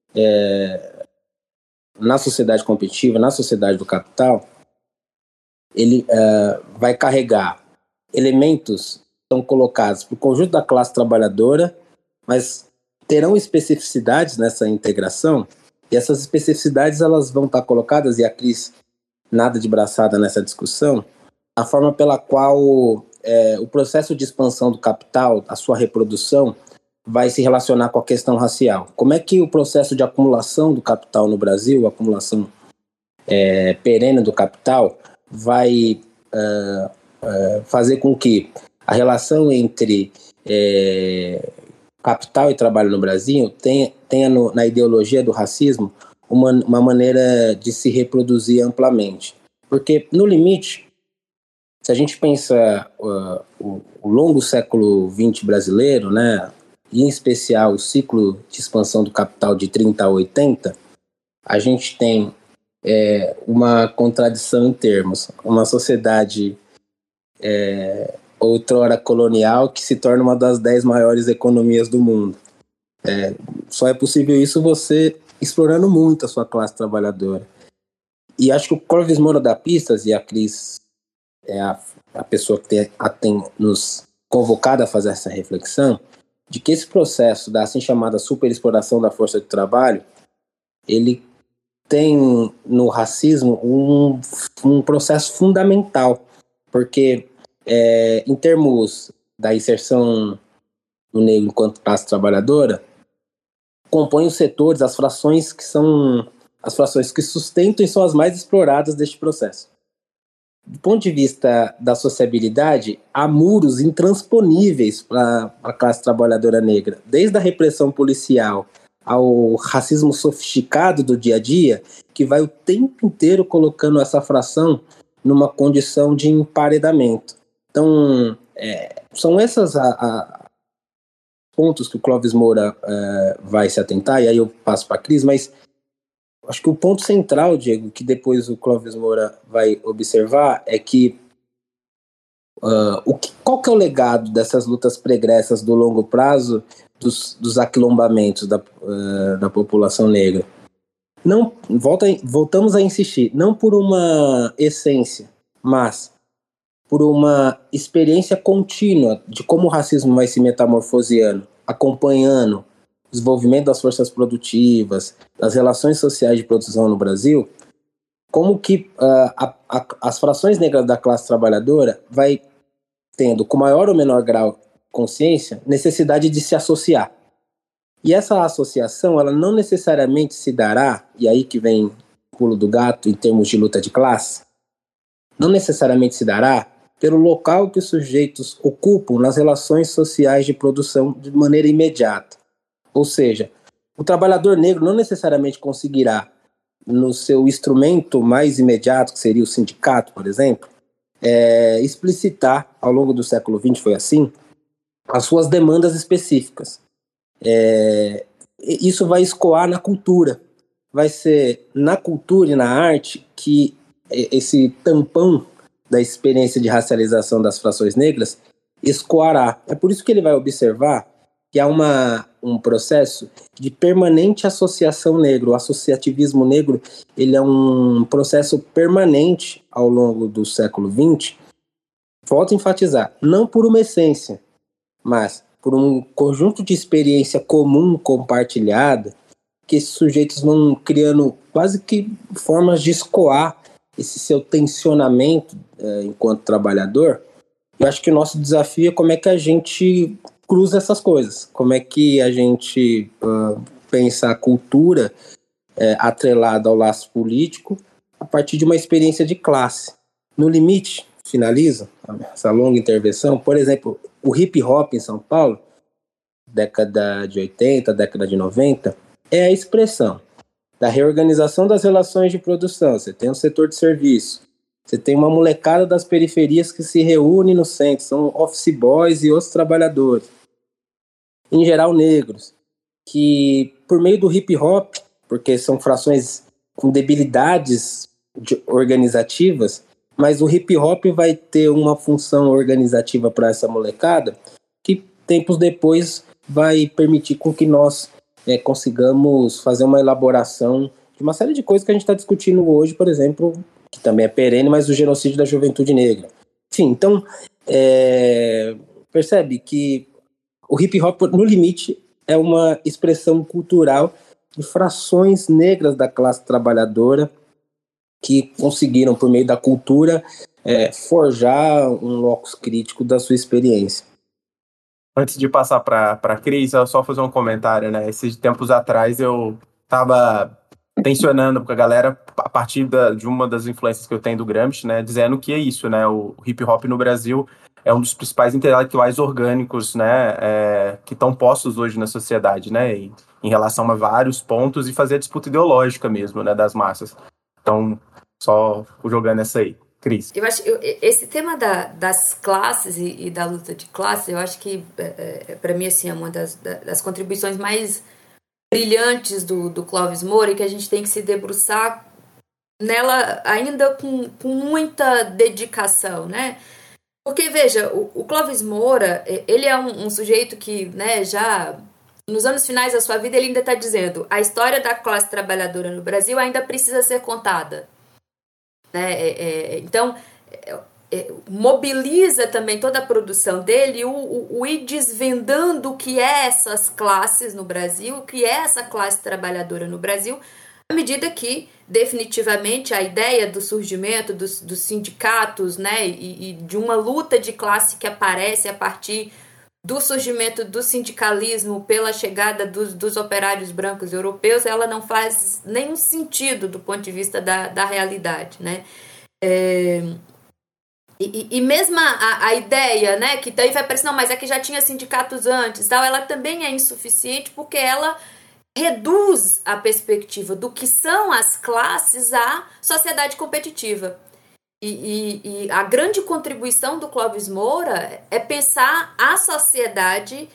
é, na sociedade competitiva, na sociedade do capital, ele é, vai carregar elementos que são colocados para o conjunto da classe trabalhadora, mas terão especificidades nessa integração, e essas especificidades elas vão estar colocadas, e a Cris nada de braçada nessa discussão, a forma pela qual é, o processo de expansão do capital, a sua reprodução, vai se relacionar com a questão racial. Como é que o processo de acumulação do capital no Brasil, a acumulação é, perene do capital, vai uh, uh, fazer com que a relação entre é, capital e trabalho no Brasil tenha, tenha no, na ideologia do racismo uma, uma maneira de se reproduzir amplamente. Porque, no limite, se a gente pensa uh, o, o longo século vinte brasileiro, né, e em especial o ciclo de expansão do capital de trinta a oitenta, a gente tem é, uma contradição em termos. Uma sociedade é, outrora colonial que se torna uma das dez maiores economias do mundo. É, só é possível isso você explorando muito a sua classe trabalhadora. E acho que o Clóvis Moura da Pistas, e a Cris é a, a pessoa que tem, a, tem nos convocado a fazer essa reflexão, de que esse processo da assim chamada superexploração da força de trabalho, ele tem no racismo um, um processo fundamental, porque é, em termos da inserção do negro enquanto classe trabalhadora, compõe os setores, as frações que são as frações que sustentam e são as mais exploradas deste processo. Do ponto de vista da sociabilidade, há muros intransponíveis para a classe trabalhadora negra, desde a repressão policial ao racismo sofisticado do dia a dia, que vai o tempo inteiro colocando essa fração numa condição de emparedamento. Então, é, são esses pontos que o Clóvis Moura é, vai se atentar, e aí eu passo para a Cris, mas acho que o ponto central, Diego, que depois o Clóvis Moura vai observar, é que, uh, o que qual que é o legado dessas lutas pregressas do longo prazo, dos, dos aquilombamentos da, uh, da população negra? Não, volta, voltamos a insistir, não por uma essência, mas por uma experiência contínua de como o racismo vai se metamorfoseando, acompanhando o desenvolvimento das forças produtivas, das relações sociais de produção no Brasil, como que uh, a, a, as frações negras da classe trabalhadora vai tendo, com maior ou menor grau de consciência, necessidade de se associar. E essa associação, ela não necessariamente se dará, e aí que vem o pulo do gato em termos de luta de classe, não necessariamente se dará pelo local que os sujeitos ocupam nas relações sociais de produção de maneira imediata. Ou seja, o trabalhador negro não necessariamente conseguirá, no seu instrumento mais imediato, que seria o sindicato, por exemplo, é, explicitar, ao longo do século vinte foi assim, as suas demandas específicas. É, isso vai escoar na cultura. Vai ser na cultura e na arte que esse tampão da experiência de racialização das frações negras escoará. É por isso que ele vai observar que há uma, um processo de permanente associação negra. O associativismo negro, ele é um processo permanente ao longo do século vinte. Volto a enfatizar, não por uma essência, mas por um conjunto de experiência comum, compartilhada, que esses sujeitos vão criando quase que formas de escoar esse seu tensionamento eh, enquanto trabalhador. Eu acho que o nosso desafio é como é que a gente cruza essas coisas, como é que a gente uh, pensa a cultura eh, atrelada ao laço político a partir de uma experiência de classe. No limite, finaliza essa longa intervenção, por exemplo, o hip hop em São Paulo, década de oitenta, década de noventa, é a expressão da reorganização das relações de produção. Você tem um setor de serviço, você tem uma molecada das periferias que se reúne no centro, são office boys e outros trabalhadores, em geral negros, que por meio do hip hop, porque são frações com debilidades organizativas, mas o hip hop vai ter uma função organizativa para essa molecada que tempos depois vai permitir com que nós é, consigamos fazer uma elaboração de uma série de coisas que a gente está discutindo hoje, por exemplo, que também é perene, mas o genocídio da juventude negra. Enfim, então, é, percebe que o hip hop, no limite, é uma expressão cultural de frações negras da classe trabalhadora que conseguiram, por meio da cultura, é, forjar um locus crítico da sua experiência. Antes de passar para a Cris, eu só fazer um comentário, né? Esses tempos atrás eu estava tensionando com a galera a partir da, de uma das influências que eu tenho do Gramsci, né? Dizendo que é isso, né? O hip hop no Brasil é um dos principais intelectuais orgânicos, né? É, que estão postos hoje na sociedade, né? E, em relação a vários pontos e fazer a disputa ideológica mesmo, né? Das massas. Então, só jogando essa aí. Cris. Eu acho eu, esse tema da, das classes e, e da luta de classes, eu acho que é, é, para mim assim, é uma das, das contribuições mais brilhantes do, do Clóvis Moura, e que a gente tem que se debruçar nela ainda com, com muita dedicação, né? Porque, veja, o, o Clóvis Moura, ele é um, um sujeito que, né, já nos anos finais da sua vida, ele ainda está dizendo: a história da classe trabalhadora no Brasil ainda precisa ser contada. Né? É, é, então, é, é, mobiliza também toda a produção dele o, o, o ir desvendando o que é essas classes no Brasil, o que é essa classe trabalhadora no Brasil, à medida que, definitivamente, a ideia do surgimento dos, dos sindicatos, né, e, e de uma luta de classe que aparece a partir do surgimento do sindicalismo pela chegada dos, dos operários brancos europeus, ela não faz nenhum sentido do ponto de vista da, da realidade, né? É, e, e mesmo a, a ideia, né, que daí vai parecer, não, mas é que já tinha sindicatos antes, tal, ela também é insuficiente, porque ela reduz a perspectiva do que são as classes à sociedade competitiva. E, e, e a grande contribuição do Clóvis Moura é pensar a sociedade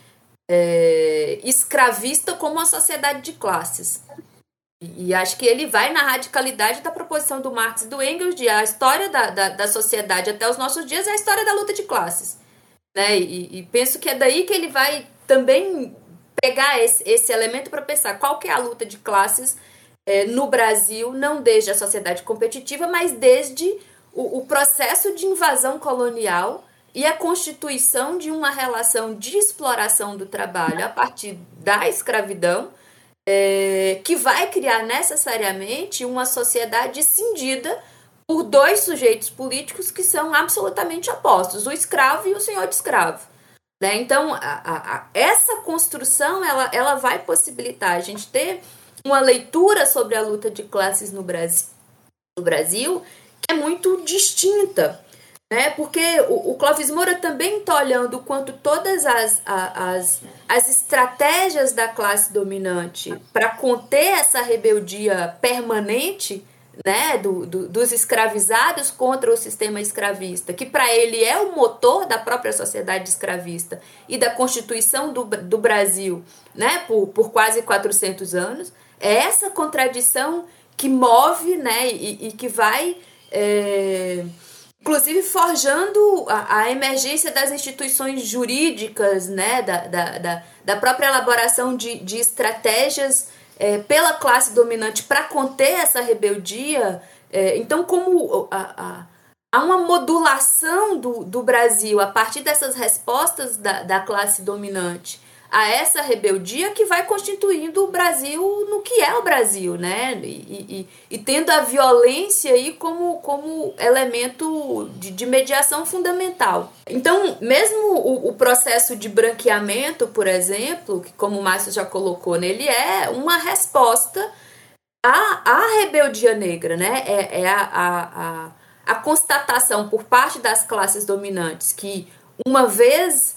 é, escravista como uma sociedade de classes. E, e acho que ele vai na radicalidade da proposição do Marx e do Engels de a história da, da, da sociedade até os nossos dias é a história da luta de classes. Né? E, e penso que é daí que ele vai também pegar esse, esse elemento para pensar qual que é a luta de classes é, no Brasil, não desde a sociedade competitiva, mas desde o, o processo de invasão colonial e a constituição de uma relação de exploração do trabalho a partir da escravidão, é, que vai criar necessariamente uma sociedade cindida por dois sujeitos políticos que são absolutamente opostos, o escravo e o senhor de escravo. Né? Então, a, a, a, essa construção ela, ela vai possibilitar a gente ter uma leitura sobre a luta de classes no Brasil, no Brasil que é muito distinta. Né? Porque o, o Clóvis Moura também está olhando o quanto todas as, as, as estratégias da classe dominante para conter essa rebeldia permanente, né, do, do, dos escravizados contra o sistema escravista, que para ele é o motor da própria sociedade escravista e da Constituição do, do Brasil, né, por, por quase quatrocentos anos, é essa contradição que move, né, e, e que vai, é, inclusive, forjando a, a emergência das instituições jurídicas, né, da, da, da, da própria elaboração de, de estratégias É, pela classe dominante para conter essa rebeldia. É, então, como a, a, há uma modulação do, do Brasil a partir dessas respostas da, da classe dominante a essa rebeldia que vai constituindo o Brasil no que é o Brasil, né? E, e, e tendo a violência aí como, como elemento de, de mediação fundamental. Então, mesmo o, o processo de branqueamento, por exemplo, que como o Márcio já colocou, né, ele é uma resposta à, à rebeldia negra, né? É, é a, a, a, a constatação por parte das classes dominantes que, uma vez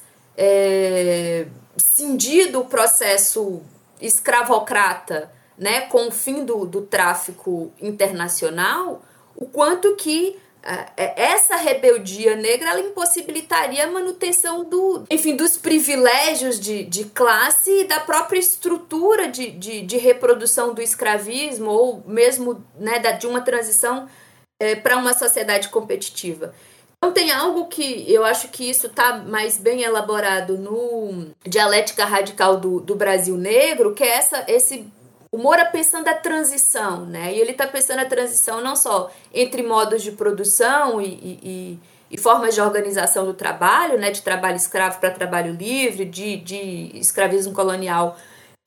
é, cindido o processo escravocrata, né, com o fim do, do tráfico internacional, o quanto que uh, essa rebeldia negra ela impossibilitaria a manutenção do, enfim, dos privilégios de, de classe e da própria estrutura de, de, de reprodução do escravismo ou mesmo, né, da, de uma transição eh, para uma sociedade competitiva. Então tem algo que eu acho que isso está mais bem elaborado no Dialética Radical do, do Brasil Negro, que é essa, esse... O Moura pensando a transição, né? E ele está pensando a transição não só entre modos de produção e, e, e formas de organização do trabalho, né? De trabalho escravo para trabalho livre, de, de escravismo colonial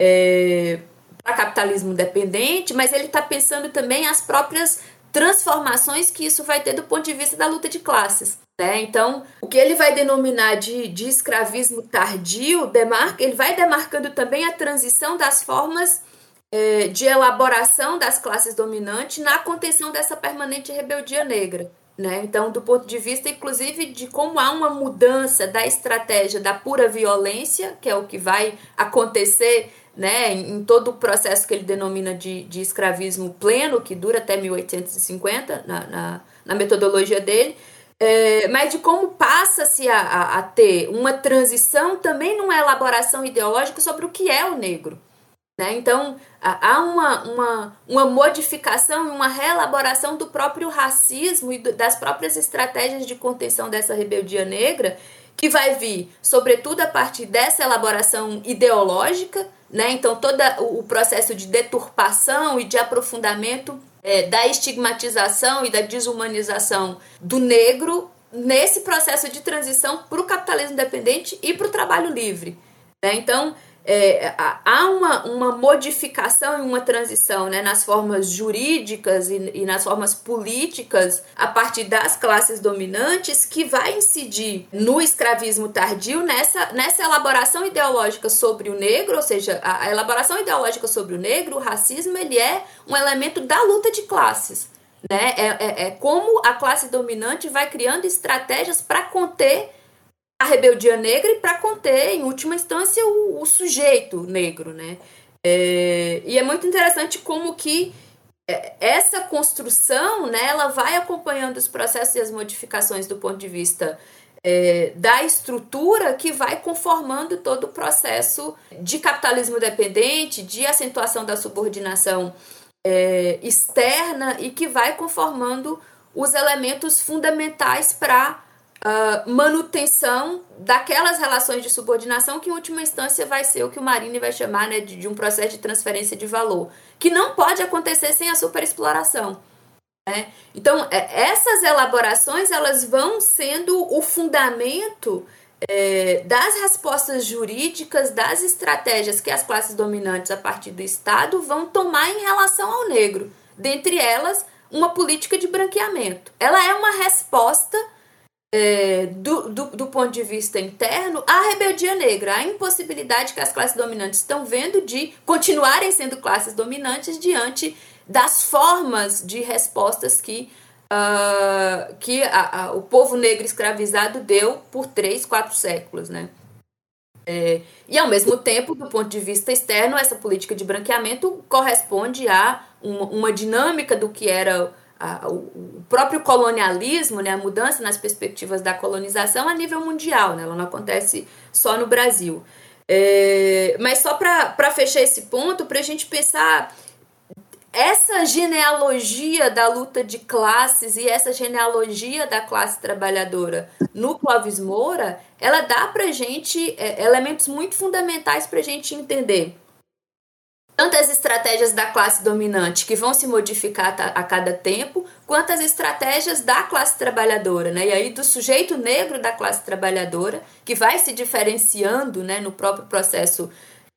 é, para capitalismo dependente, mas ele está pensando também as próprias transformações que isso vai ter do ponto de vista da luta de classes. Né? Então, o que ele vai denominar de, de escravismo tardio, demarca, ele vai demarcando também a transição das formas de elaboração das classes dominantes na contenção dessa permanente rebeldia negra. Né? Então, do ponto de vista, inclusive, de como há uma mudança da estratégia da pura violência, que é o que vai acontecer, né, em todo o processo que ele denomina de, de escravismo pleno, que dura até mil oitocentos e cinquenta, na, na, na metodologia dele, é, mas de como passa-se a, a, a ter uma transição também numa elaboração ideológica sobre o que é o negro. Né? Então, há uma, uma, uma modificação e uma reelaboração do próprio racismo e do, das próprias estratégias de contenção dessa rebeldia negra, que vai vir, sobretudo, a partir dessa elaboração ideológica, né? Então, todo o processo de deturpação e de aprofundamento é, da estigmatização e da desumanização do negro nesse processo de transição para o capitalismo dependente e para o trabalho livre. Né? Então, É, há uma, uma modificação e uma transição, né, nas formas jurídicas e, e nas formas políticas a partir das classes dominantes que vai incidir no escravismo tardio nessa, nessa elaboração ideológica sobre o negro, ou seja, a, a elaboração ideológica sobre o negro, o racismo, ele é um elemento da luta de classes. Né? É, é, é como a classe dominante vai criando estratégias para conter a rebeldia negra e para conter, em última instância, o, o sujeito negro, né? É, e é muito interessante como que essa construção, né, ela vai acompanhando os processos e as modificações do ponto de vista é, da estrutura que vai conformando todo o processo de capitalismo dependente, de acentuação da subordinação é, externa e que vai conformando os elementos fundamentais para Uh, manutenção daquelas relações de subordinação que, em última instância, vai ser o que o Marini vai chamar, né, de, de um processo de transferência de valor, que não pode acontecer sem a superexploração. Né? Então, é, essas elaborações elas vão sendo o fundamento é, das respostas jurídicas, das estratégias que as classes dominantes, a partir do Estado, vão tomar em relação ao negro. Dentre elas, uma política de branqueamento. Ela é uma resposta É, do, do, do ponto de vista interno, a rebeldia negra, a impossibilidade que as classes dominantes estão vendo de continuarem sendo classes dominantes diante das formas de respostas que, uh, que a, a, o povo negro escravizado deu por três, quatro séculos. Né? É, e, ao mesmo tempo, do ponto de vista externo, essa política de branqueamento corresponde a uma, uma dinâmica do que era A, o próprio colonialismo, né, a mudança nas perspectivas da colonização a nível mundial, né, ela não acontece só no Brasil. É, mas só para fechar esse ponto, para a gente pensar essa genealogia da luta de classes e essa genealogia da classe trabalhadora no Clóvis Moura, ela dá para a gente é, elementos muito fundamentais para a gente entender tanto as estratégias da classe dominante, que vão se modificar a cada tempo, quanto as estratégias da classe trabalhadora, né? E aí do sujeito negro da classe trabalhadora, que vai se diferenciando, né, no próprio processo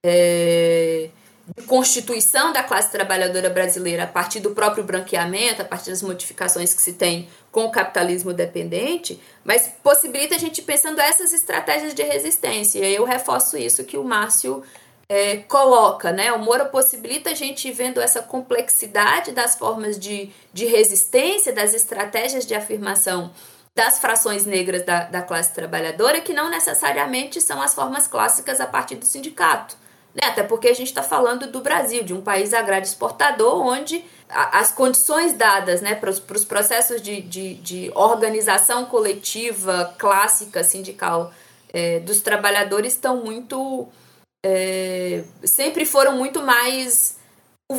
é, de constituição da classe trabalhadora brasileira a partir do próprio branqueamento, a partir das modificações que se tem com o capitalismo dependente, mas possibilita a gente pensando essas estratégias de resistência. E aí eu reforço isso que o Márcio É, coloca, né? O Moura possibilita a gente ir vendo essa complexidade das formas de, de resistência, das estratégias de afirmação das frações negras da, da classe trabalhadora, que não necessariamente são as formas clássicas a partir do sindicato. Né? Até porque a gente está falando do Brasil, de um país agrário exportador, onde a, as condições dadas, né, para os processos de, de, de organização coletiva, clássica, sindical é, dos trabalhadores estão muito... É, sempre foram muito mais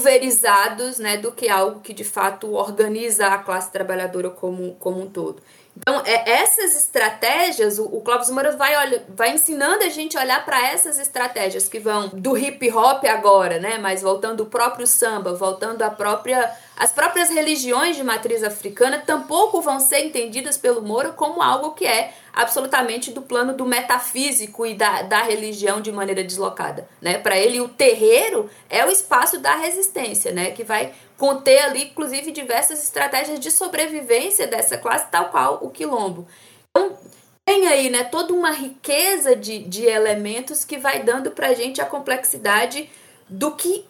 pulverizados, né, do que algo que de fato organiza a classe trabalhadora como, como um todo. Então, é, essas estratégias, o, o Clóvis Moura vai, olha, vai ensinando a gente a olhar para essas estratégias que vão do hip hop agora, né? Mas voltando o próprio samba, voltando a própria, as próprias religiões de matriz africana, tampouco vão ser entendidas pelo Moura como algo que é absolutamente do plano do metafísico e da, da religião de maneira deslocada, né? Para ele, o terreiro é o espaço da resistência, né? Que vai conter ali, inclusive, diversas estratégias de sobrevivência dessa classe, tal qual o quilombo. Então, tem aí, né, toda uma riqueza de, de elementos que vai dando para a gente a complexidade do que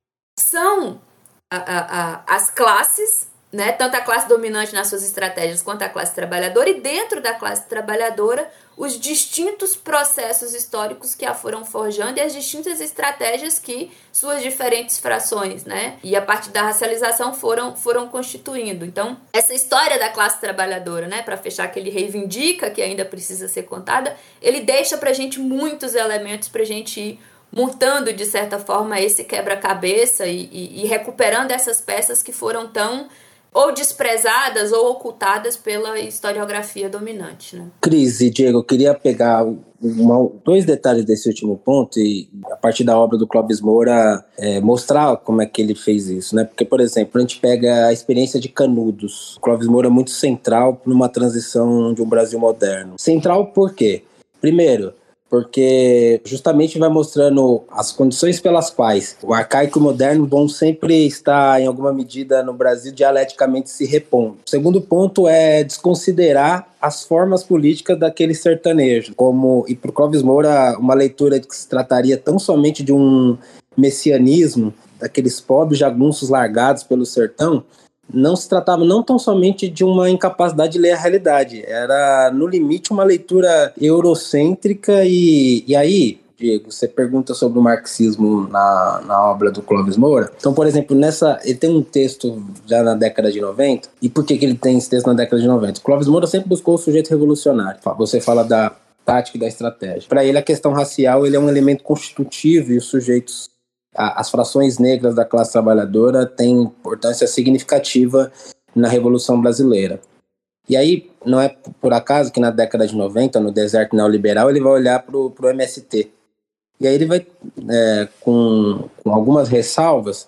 são a, a, a, as classes, né, tanto a classe dominante nas suas estratégias quanto a classe trabalhadora, e dentro da classe trabalhadora, os distintos processos históricos que a foram forjando e as distintas estratégias que suas diferentes frações, né, e a partir da racialização foram, foram constituindo. Então, essa história da classe trabalhadora, né, para fechar, que ele reivindica, que ainda precisa ser contada, ele deixa pra gente muitos elementos pra gente ir montando, de certa forma, esse quebra-cabeça e, e, e recuperando essas peças que foram tão ou desprezadas ou ocultadas pela historiografia dominante, né? Cris e Diego, eu queria pegar uma, dois detalhes desse último ponto e, a partir da obra do Clóvis Moura, é, mostrar como é que ele fez isso, né? Porque, por exemplo, a gente pega a experiência de Canudos. O Clóvis Moura é muito central numa transição de um Brasil moderno. Central por quê? Primeiro, porque justamente vai mostrando as condições pelas quais o arcaico e o moderno vão sempre estar, em alguma medida, no Brasil, dialeticamente se repondo. O segundo ponto é desconsiderar as formas políticas daquele sertanejo, como, e para o Clóvis Moura, uma leitura que se trataria tão somente de um messianismo, daqueles pobres jagunços largados pelo sertão, não se tratava não tão somente de uma incapacidade de ler a realidade, era, no limite, uma leitura eurocêntrica. E, e aí, Diego, você pergunta sobre o marxismo na, na obra do Clóvis Moura. Então, por exemplo, nessa, ele tem um texto já na década de noventa. E por que, que ele tem esse texto na década de noventa? O Clóvis Moura sempre buscou o sujeito revolucionário. Você fala da tática e da estratégia. Para ele, a questão racial ele é um elemento constitutivo, e os sujeitos, as frações negras da classe trabalhadora têm importância significativa na Revolução Brasileira. E aí, não é por acaso que na década de noventa, no deserto neoliberal, ele vai olhar para o M S T. E aí ele vai, é, com, com algumas ressalvas,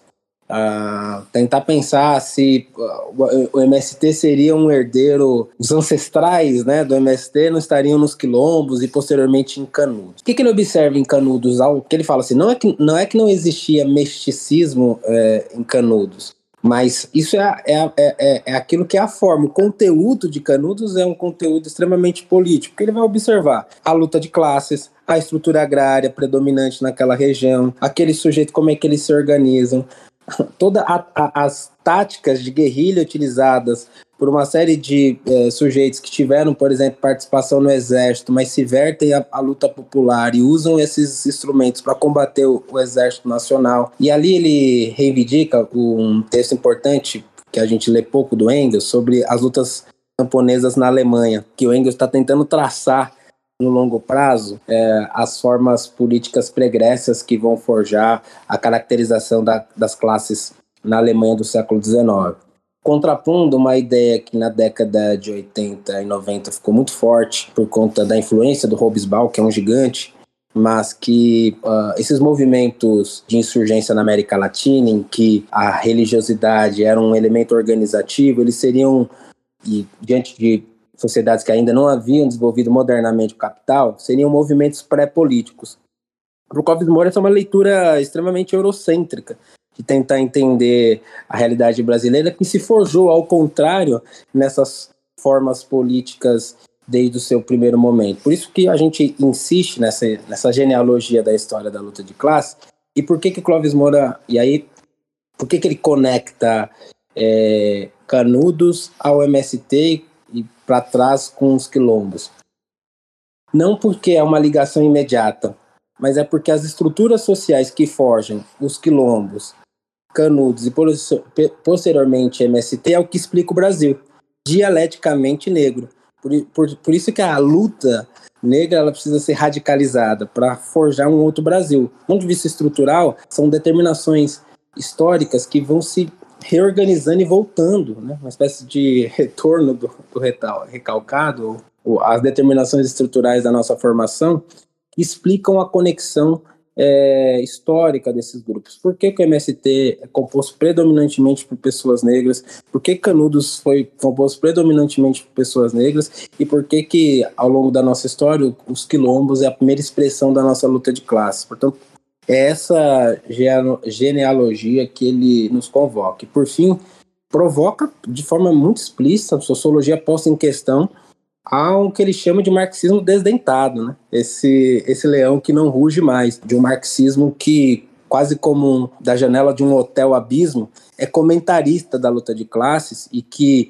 uh, tentar pensar se uh, o M S T seria um herdeiro, os ancestrais, né, do M S T não estariam nos quilombos e posteriormente em Canudos. O que, que ele observa em Canudos? Que ele fala assim, não é que não, é que não existia mesticismo é, em Canudos, mas isso é, é, é, é aquilo que é a forma. O conteúdo de Canudos é um conteúdo extremamente político, porque ele vai observar a luta de classes, a estrutura agrária predominante naquela região, aquele sujeito, como é que eles se organizam, todas as táticas de guerrilha utilizadas por uma série de eh, sujeitos que tiveram, por exemplo, participação no exército, mas se vertem à, à luta popular e usam esses instrumentos para combater o, o exército nacional. E ali ele reivindica um texto importante que a gente lê pouco do Engels sobre as lutas camponesas na Alemanha, que o Engels está tentando traçar no longo prazo, é, as formas políticas pregressas que vão forjar a caracterização da, das classes na Alemanha do século dezenove. Contrapondo uma ideia que na década de oitenta e noventa ficou muito forte por conta da influência do Hobsbawm, que é um gigante, mas que uh, esses movimentos de insurgência na América Latina, em que a religiosidade era um elemento organizativo, eles seriam, e diante de sociedades que ainda não haviam desenvolvido modernamente o capital, seriam movimentos pré-políticos. Para o Clóvis Moura, essa é uma leitura extremamente eurocêntrica, de tentar entender a realidade brasileira, que se forjou, ao contrário, nessas formas políticas desde o seu primeiro momento. Por isso que a gente insiste nessa, nessa genealogia da história da luta de classe. E por que que Clóvis Moura, e aí, por que que ele conecta é, Canudos ao M S T e para trás com os quilombos? Não porque é uma ligação imediata, mas é porque as estruturas sociais que forjam os quilombos, Canudos e posteriormente M S T é o que explica o Brasil, dialeticamente negro. Por, por, por isso que a luta negra ela precisa ser radicalizada para forjar um outro Brasil. Do ponto de vista estrutural, são determinações históricas que vão se reorganizando e voltando, né? Uma espécie de retorno do, do recalcado, ou as determinações estruturais da nossa formação, que explicam a conexão é, histórica desses grupos. Por que, que o M S T é composto predominantemente por pessoas negras? Por que Canudos foi composto predominantemente por pessoas negras? E por que que, ao longo da nossa história, os quilombos é a primeira expressão da nossa luta de classe? Portanto, é essa genealogia que ele nos convoca. E, por fim, provoca de forma muito explícita, a sociologia posta em questão, há um que ele chama de marxismo desdentado, né? Esse, esse leão que não ruge mais, de um marxismo que, quase como da janela de um hotel abismo, é comentarista da luta de classes e que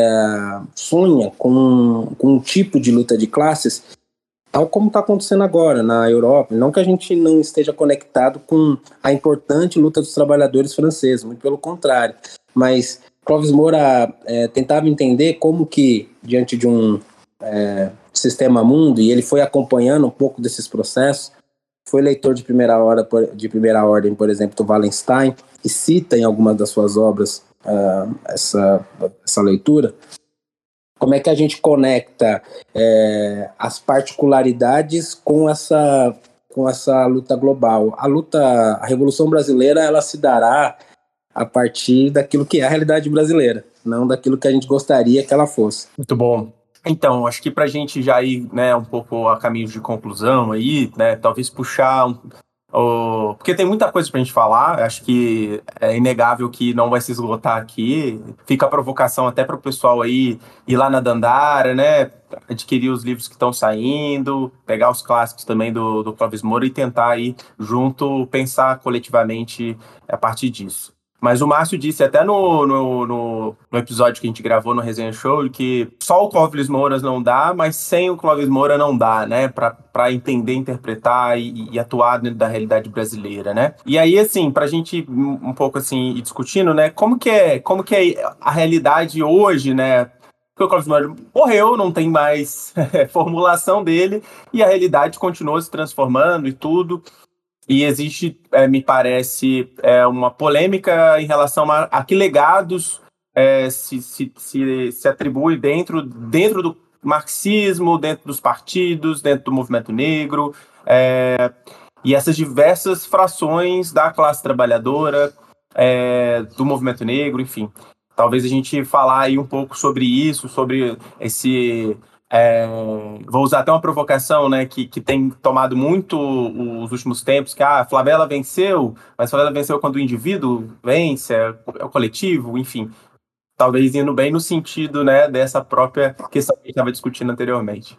é, sonha com, com um tipo de luta de classes tal como está acontecendo agora na Europa. Não que a gente não esteja conectado com a importante luta dos trabalhadores franceses, muito pelo contrário, mas Clóvis Moura é, tentava entender como que, diante de um É, sistema mundo, e ele foi acompanhando um pouco desses processos, foi leitor de primeira, hora, de primeira ordem, por exemplo, do Wallenstein, e cita em algumas das suas obras uh, essa, essa leitura. Como é que a gente conecta é, as particularidades com essa, com essa luta global? A luta, a Revolução Brasileira, ela se dará a partir daquilo que é a realidade brasileira, não daquilo que a gente gostaria que ela fosse. Muito bom. Então, acho que para a gente já ir, né, um pouco a caminho de conclusão aí, né, talvez puxar, um, o... porque tem muita coisa para a gente falar, acho que é inegável que não vai se esgotar aqui, fica a provocação até para o pessoal aí ir lá na Dandara, né, adquirir os livros que estão saindo, pegar os clássicos também do, do Clóvis Moura e tentar aí junto pensar coletivamente a partir disso. Mas o Márcio disse até no, no, no, no episódio que a gente gravou no Resenha Show que só o Clóvis Moura não dá, mas sem o Clóvis Moura não dá, né? Para entender, interpretar e, e atuar dentro da realidade brasileira, né? E aí, assim, para a gente um pouco assim ir discutindo, né? Como que é, como que é a realidade hoje, né? Porque o Clóvis Moura morreu, não tem mais formulação dele e a realidade continua se transformando e tudo. E existe, é, me parece, é, uma polêmica em relação a, a que legados é, se, se, se, se atribui dentro, dentro do marxismo, dentro dos partidos, dentro do movimento negro, é, e essas diversas frações da classe trabalhadora, é, do movimento negro, enfim. Talvez a gente falar aí um pouco sobre isso, sobre esse... É, vou usar até uma provocação, né, que, que tem tomado muito os últimos tempos, que ah, a favela venceu, mas a favela venceu quando o indivíduo vence, é o coletivo, enfim. Talvez indo bem no sentido, né, dessa própria questão que a gente estava discutindo anteriormente.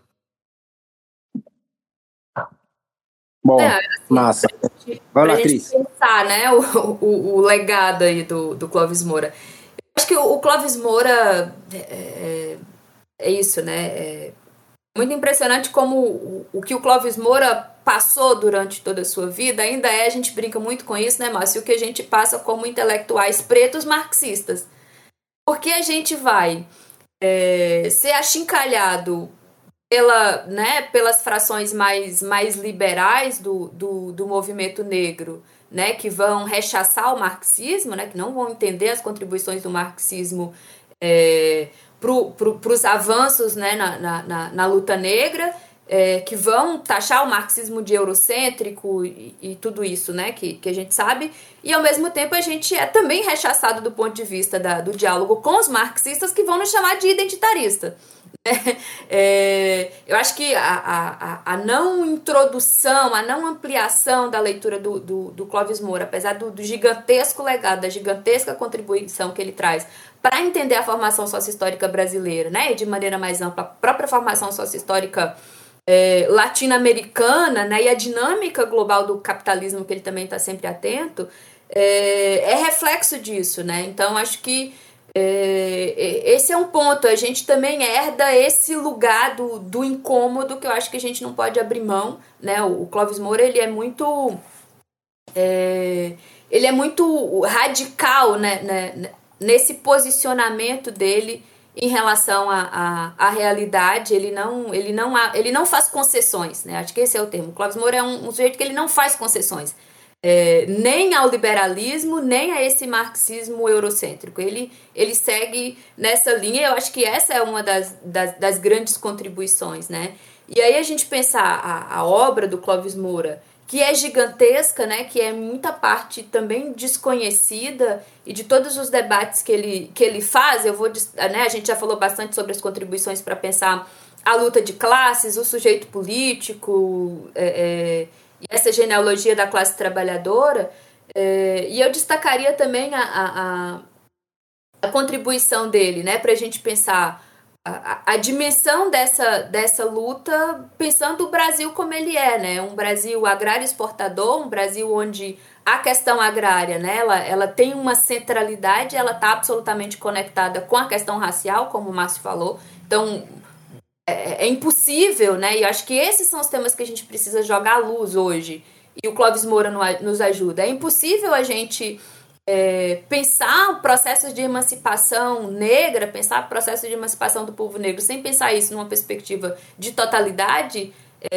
Bom, é, assim, massa. Vai lá, Cris. Pra gente pensar, né, o, o, o legado aí do, do Clóvis Moura. Eu acho que o, o Clóvis Moura é, é isso, né, é muito impressionante como o, o que o Clóvis Moura passou durante toda a sua vida ainda é, a gente brinca muito com isso, né, Márcio, o que a gente passa como intelectuais pretos marxistas. Porque a gente vai é, ser achincalhado pela, né, pelas frações mais, mais liberais do, do, do movimento negro, né, que vão rechaçar o marxismo, né, que não vão entender as contribuições do marxismo é, para os avanços, né, na, na, na luta negra, é, que vão taxar o marxismo de eurocêntrico e, e tudo isso, né, que, que a gente sabe, e ao mesmo tempo a gente é também rechaçado do ponto de vista da, do diálogo com os marxistas, que vão nos chamar de identitarista. É, eu acho que a, a, a não introdução, a não ampliação da leitura do, do, do Clóvis Moura, apesar do, do gigantesco legado, da gigantesca contribuição que ele traz para entender a formação sociohistórica brasileira, né, e de maneira mais ampla, a própria formação sociohistórica é, latino-americana, né, e a dinâmica global do capitalismo, que ele também está sempre atento, é, é reflexo disso, né? Então acho que É, esse é um ponto, a gente também herda esse lugar do, do incômodo que eu acho que a gente não pode abrir mão, né? O Clóvis Moura, ele é muito é, ele é muito radical, né, né, nesse posicionamento dele em relação à, à, à realidade. Ele não, ele, não, ele não faz concessões, né? Acho que esse é o termo. O Clóvis Moura é um, um sujeito que ele não faz concessões. é, nem ao liberalismo, nem a esse marxismo eurocêntrico. Ele, ele segue nessa linha, eu acho que essa é uma das, das, das grandes contribuições, né? E aí a gente pensar a, a obra do Clóvis Moura, que é gigantesca, né, que é muita parte também desconhecida, e de todos os debates que ele, que ele faz, eu vou, né, a gente já falou bastante sobre as contribuições para pensar a luta de classes, o sujeito político, é, é, e essa genealogia da classe trabalhadora, é, e eu destacaria também a, a, a contribuição dele, né, para a gente pensar A, a dimensão dessa, dessa luta, pensando o Brasil como ele é, né? Um Brasil agrário exportador, um Brasil onde a questão agrária, né? ela, ela tem uma centralidade, ela está absolutamente conectada com a questão racial, como o Márcio falou. Então, é, é impossível, né? E eu acho que esses são os temas que a gente precisa jogar à luz hoje. E o Clóvis Moura nos ajuda. É impossível a gente... É, pensar processos de emancipação negra, pensar processos de emancipação do povo negro, sem pensar isso numa perspectiva de totalidade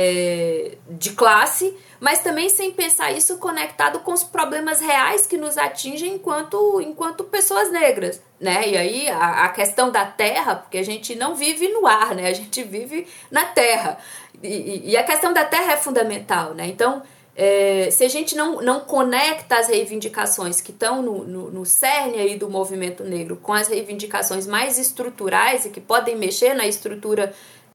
é, de classe, mas também sem pensar isso conectado com os problemas reais que nos atingem enquanto, enquanto pessoas negras, né? E aí a, a questão da terra, porque a gente não vive no ar, né? A gente vive na terra, e, e a questão da terra é fundamental, né? Então, É, se a gente não, não conecta as reivindicações que estão no, no, no cerne aí do movimento negro com as reivindicações mais estruturais e que podem mexer na estrutura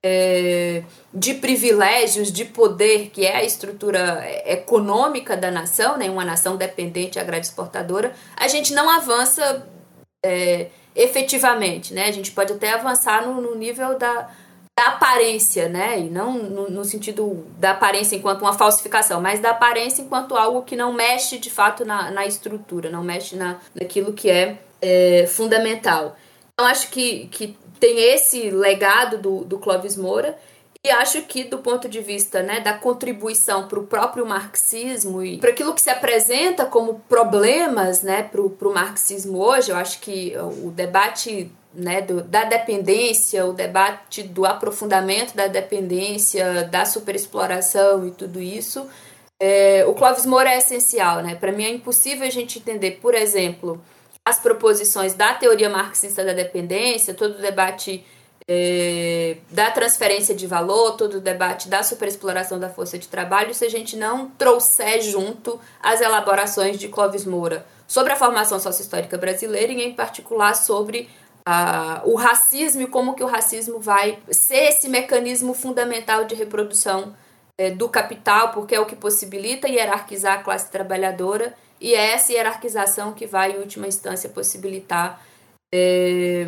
é, de privilégios, de poder, que é a estrutura econômica da nação, né, uma nação dependente agrária exportadora, a gente não avança é, efetivamente, né? A gente pode até avançar no, no nível da... da aparência, né? E não no, no sentido da aparência enquanto uma falsificação, mas da aparência enquanto algo que não mexe de fato na, na estrutura, não mexe na, naquilo que é, é fundamental. Então, acho que, que tem esse legado do, do Clóvis Moura, e acho que do ponto de vista, né, da contribuição para o próprio marxismo e para aquilo que se apresenta como problemas, né, para o marxismo hoje, eu acho que o debate, né, do, da dependência, o debate do aprofundamento da dependência, da superexploração e tudo isso, é, o Clóvis Moura é essencial, né? Para mim é impossível a gente entender, por exemplo, as proposições da teoria marxista da dependência, todo o debate é, da transferência de valor, todo o debate da superexploração da força de trabalho, se a gente não trouxer junto as elaborações de Clóvis Moura sobre a formação sociohistórica brasileira e, em particular, sobre Uh, o racismo e como que o racismo vai ser esse mecanismo fundamental de reprodução eh, do capital, porque é o que possibilita hierarquizar a classe trabalhadora, e é essa hierarquização que vai, em última instância, possibilitar eh,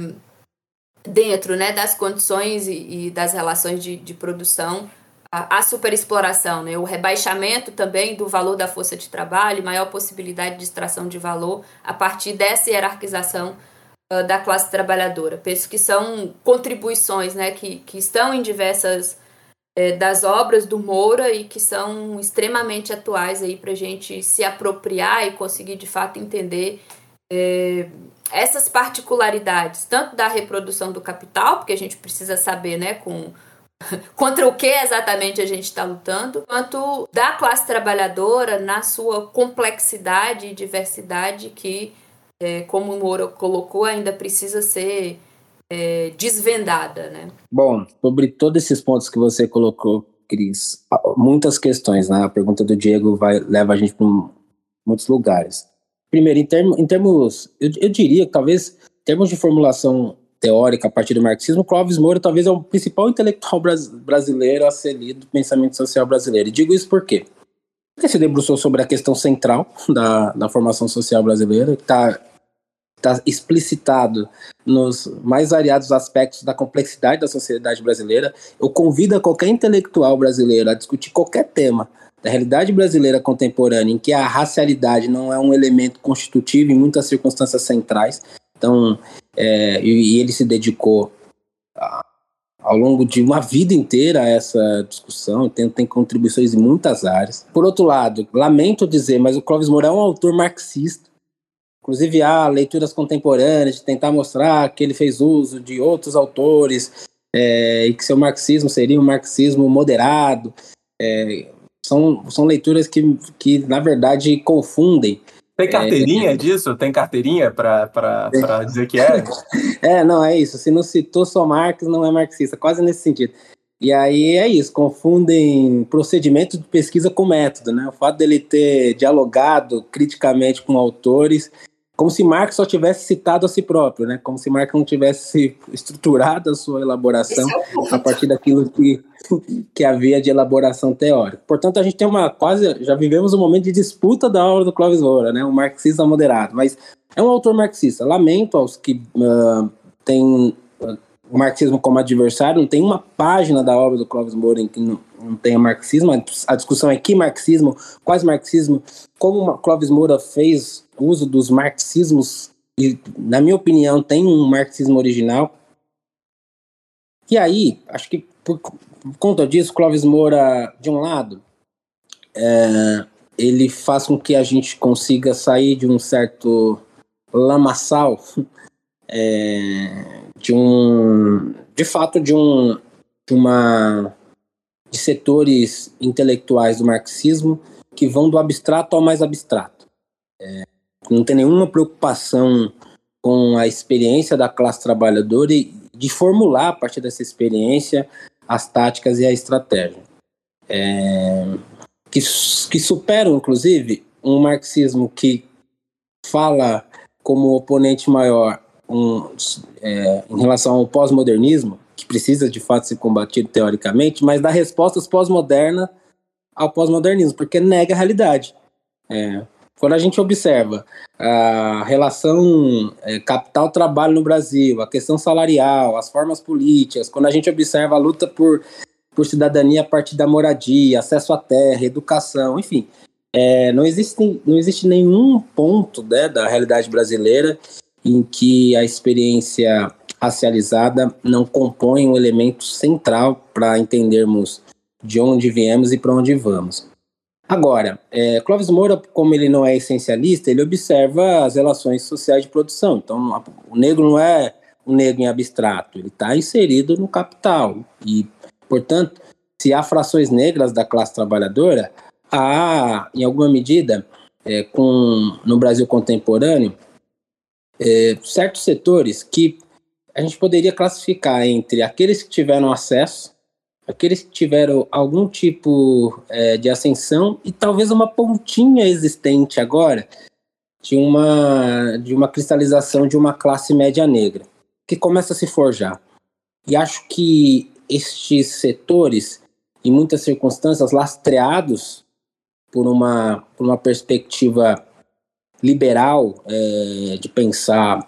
dentro, né, das condições e, e das relações de, de produção a, a superexploração, né, o rebaixamento também do valor da força de trabalho, maior possibilidade de extração de valor a partir dessa hierarquização da classe trabalhadora. Penso que são contribuições, né, que, que estão em diversas é, das obras do Moura e que são extremamente atuais aí para a gente se apropriar e conseguir de fato entender é, essas particularidades, tanto da reprodução do capital, porque a gente precisa saber, né, com, contra o que exatamente a gente está lutando, quanto da classe trabalhadora na sua complexidade e diversidade que, É, como o Moura colocou, ainda precisa ser é, desvendada, né? Bom, sobre todos esses pontos que você colocou, Cris, muitas questões, né? A pergunta do Diego vai, leva a gente para muitos lugares. Primeiro, em, termo, em termos, eu, eu diria que talvez, em termos de formulação teórica a partir do marxismo, Clóvis Moura talvez é o principal intelectual bras, brasileiro a ser lido do pensamento social brasileiro. E digo isso por quê? Porque se debruçou sobre a questão central da, da formação social brasileira, que está tá explicitado nos mais variados aspectos da complexidade da sociedade brasileira. Eu convido a qualquer intelectual brasileiro a discutir qualquer tema da realidade brasileira contemporânea, em que a racialidade não é um elemento constitutivo em muitas circunstâncias centrais. Então, é, e, e ele se dedicou a, ao longo de uma vida inteira a essa discussão, tem, tem contribuições em muitas áreas. Por outro lado, lamento dizer, mas o Clóvis Moura é um autor marxista. Inclusive há leituras contemporâneas de tentar mostrar que ele fez uso de outros autores é, e que seu marxismo seria um marxismo moderado. É, são, são leituras que, que, na verdade, confundem. Tem carteirinha é, disso? Tem carteirinha para dizer que é? É, não, é isso. Se não citou só Marx, não é marxista. Quase nesse sentido. E aí é isso, confundem procedimento de pesquisa com método, né? O fato dele ter dialogado criticamente com autores, como se Marx só tivesse citado a si próprio, né? Como se Marx não tivesse estruturado a sua elaboração a partir daquilo que, que havia de elaboração teórica. Portanto, a gente tem uma quase... Já vivemos um momento de disputa da obra do Clóvis Moura, né? Um marxista moderado. Mas é um autor marxista. Lamento aos que uh, têm... Uh, o marxismo como adversário, não tem uma página da obra do Clóvis Moura em que não, não tenha marxismo. A discussão é que marxismo, quais marxismo, como o Clóvis Moura fez uso dos marxismos, e, na minha opinião, tem um marxismo original. E aí, acho que por, por conta disso, Clóvis Moura, de um lado, é, ele faz com que a gente consiga sair de um certo lamaçal, é, de um, de fato, de um, de uma, de setores intelectuais do marxismo que vão do abstrato ao mais abstrato. É, não tem nenhuma preocupação com a experiência da classe trabalhadora e de formular a partir dessa experiência as táticas e a estratégia. É, que, que superam, inclusive, um marxismo que fala como oponente maior Um, é, em relação ao pós-modernismo, que precisa de fato ser combatido teoricamente, mas dá respostas pós-modernas ao pós-modernismo, porque nega a realidade. É, quando a gente observa a relação é, capital-trabalho no Brasil, a questão salarial, as formas políticas, quando a gente observa a luta por, por cidadania a partir da moradia, acesso à terra, educação, enfim, é, não, existe, não existe nenhum ponto, né, da realidade brasileira em que a experiência racializada não compõe um elemento central para entendermos de onde viemos e para onde vamos. Agora, é, Clóvis Moura, como ele não é essencialista, ele observa as relações sociais de produção. Então, o negro não é um negro em abstrato, ele está inserido no capital. E, portanto, se há frações negras da classe trabalhadora, há, em alguma medida, é, com, no Brasil contemporâneo, É, certos setores que a gente poderia classificar entre aqueles que tiveram acesso, aqueles que tiveram algum tipo é, de ascensão e talvez uma pontinha existente agora de uma, de uma cristalização de uma classe média negra, que começa a se forjar. E acho que estes setores, em muitas circunstâncias, lastreados por uma, por uma perspectiva liberal, é, de pensar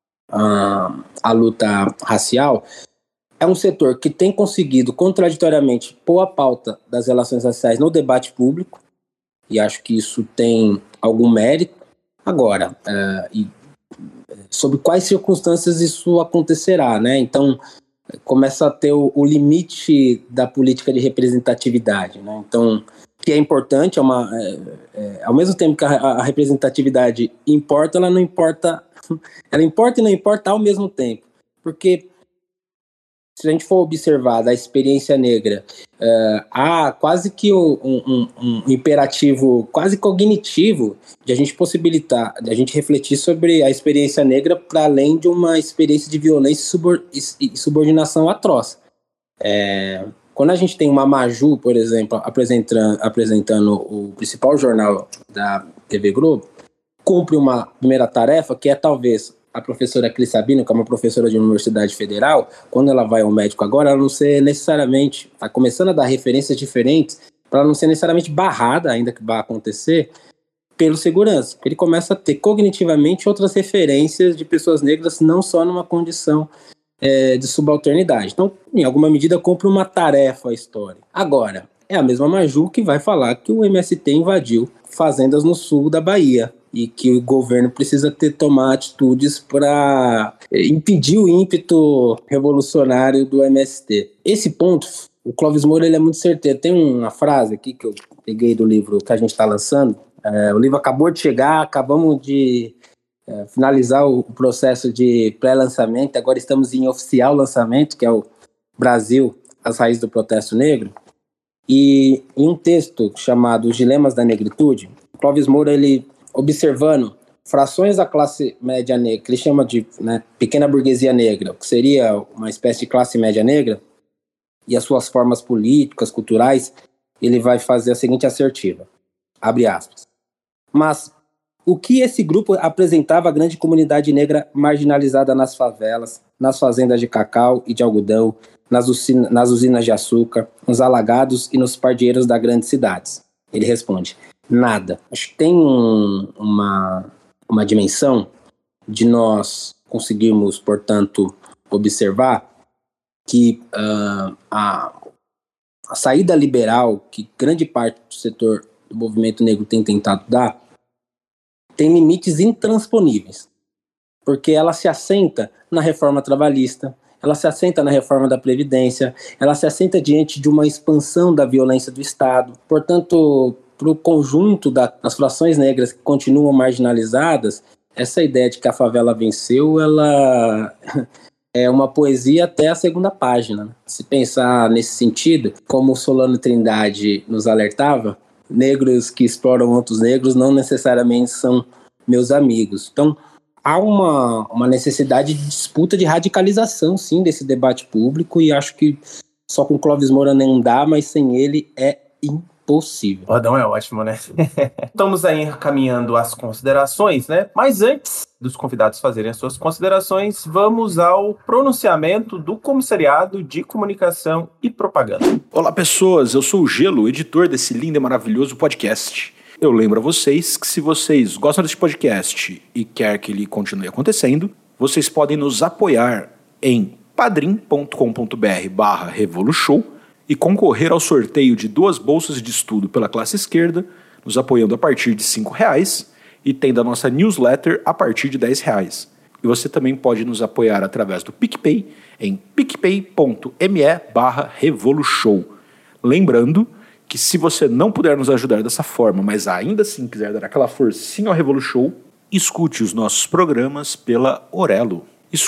a, a luta racial, é um setor que tem conseguido contraditoriamente pôr a pauta das relações raciais no debate público, e acho que isso tem algum mérito. Agora, é, e, sob quais circunstâncias isso acontecerá, né? Então, começa a ter o, o limite da política de representatividade, né? Então, que é importante, é uma, é, é, ao mesmo tempo que a, a representatividade importa, ela não importa, ela importa e não importa ao mesmo tempo, porque se a gente for observar da experiência negra, uh, há quase que um, um, um imperativo quase cognitivo de a gente possibilitar, de a gente refletir sobre a experiência negra para além de uma experiência de violência e subordinação atroz. É... Quando a gente tem uma Maju, por exemplo, apresentando, apresentando o principal jornal da T V Globo, cumpre uma primeira tarefa, que é talvez a professora Cris Sabino, que é uma professora de universidade federal, quando ela vai ao médico agora, ela não ser necessariamente, está começando a dar referências diferentes, para não ser necessariamente barrada, ainda que vá acontecer, pelo segurança. Porque ele começa a ter cognitivamente outras referências de pessoas negras, não só numa condição É, de subalternidade. Então, em alguma medida, cumpre uma tarefa histórica. Agora, é a mesma Maju que vai falar que o M S T invadiu fazendas no sul da Bahia e que o governo precisa ter, tomar atitudes para impedir o ímpeto revolucionário do M S T. Esse ponto, o Clóvis Moura, ele é muito certeiro. Tem uma frase aqui que eu peguei do livro que a gente está lançando. É, o livro acabou de chegar, acabamos de É, finalizar o processo de pré-lançamento, agora estamos em oficial lançamento, que é o Brasil, as raízes do protesto negro, E em um texto chamado Os Dilemas da Negritude, Clóvis Moura, ele observando frações da classe média negra, que ele chama de, né, pequena burguesia negra, que seria uma espécie de classe média negra, e as suas formas políticas, culturais, ele vai fazer a seguinte assertiva, abre aspas. Mas o que esse grupo apresentava à grande comunidade negra marginalizada nas favelas, nas fazendas de cacau e de algodão, nas, usina, nas usinas de açúcar, nos alagados e nos pardieiros das grandes cidades? Ele responde, nada. Acho que tem um, uma, uma dimensão de nós conseguirmos, portanto, observar que uh, a, a saída liberal que grande parte do setor do movimento negro tem tentado dar tem limites intransponíveis, porque ela se assenta na reforma trabalhista, ela se assenta na reforma da Previdência, ela se assenta diante de uma expansão da violência do Estado. Portanto, para o conjunto da, das frações negras que continuam marginalizadas, essa ideia de que a favela venceu, ela é uma poesia até a segunda página. Se pensar nesse sentido, como o Solano Trindade nos alertava, negros que exploram outros negros não necessariamente são meus amigos. Então, há uma, uma necessidade de disputa, de radicalização, sim, desse debate público, e acho que só com Clóvis Moura não dá, mas sem ele é impossível. O Adão é ótimo, né? Estamos aí caminhando às considerações, né? Mas antes dos convidados fazerem as suas considerações, vamos ao pronunciamento do Comissariado de Comunicação e Propaganda. Olá, pessoas. Eu sou o Gelo, editor desse lindo e maravilhoso podcast. Eu lembro a vocês que se vocês gostam desse podcast e quer que ele continue acontecendo, vocês podem nos apoiar em padrim.com.br barra Revolution e concorrer ao sorteio de duas bolsas de estudo pela classe esquerda, nos apoiando a partir de cinco reais e tendo a nossa newsletter a partir de dez reais. E você também pode nos apoiar através do PicPay em picpay.me barra Revolution. Lembrando que se você não puder nos ajudar dessa forma, mas ainda assim quiser dar aquela forcinha ao Revolution, escute os nossos programas pela Orelo.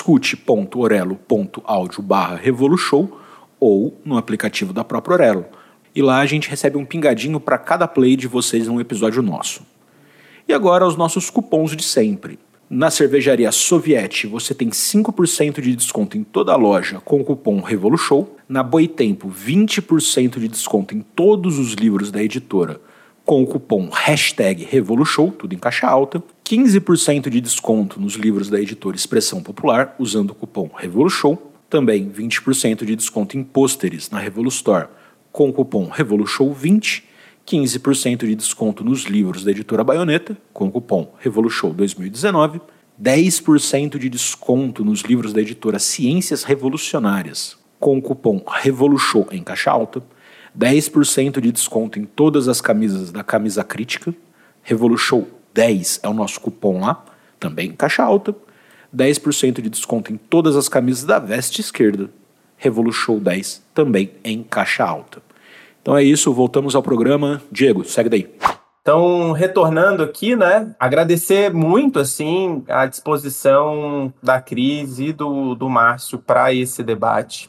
escute.orelo.audio barra Revolution ou no aplicativo da própria Orelo. E lá a gente recebe um pingadinho para cada play de vocês num episódio nosso. E agora os nossos cupons de sempre. Na cervejaria Soviete você tem cinco por cento de desconto em toda a loja com o cupom Revolution. Na Boitempo, vinte por cento de desconto em todos os livros da editora com o cupom hashtag Revolution, tudo em caixa alta. quinze por cento de desconto nos livros da editora Expressão Popular usando o cupom Revolution. Também vinte por cento de desconto em pôsteres na Revolustore com o cupom Revolution vinte. quinze por cento de desconto nos livros da editora Baioneta, com o cupom Revolution dois mil e dezenove, dez por cento de desconto nos livros da editora Ciências Revolucionárias, com o cupom Revolution em caixa alta, dez por cento de desconto em todas as camisas da Camisa Crítica, Revolution dez é o nosso cupom lá, também em caixa alta, dez por cento de desconto em todas as camisas da Veste Esquerda, Revolution dez também em caixa alta. Então é isso, voltamos ao programa. Diego, segue daí. Então, retornando aqui, né, agradecer muito, assim, a disposição da Cris e do, do Márcio para esse debate,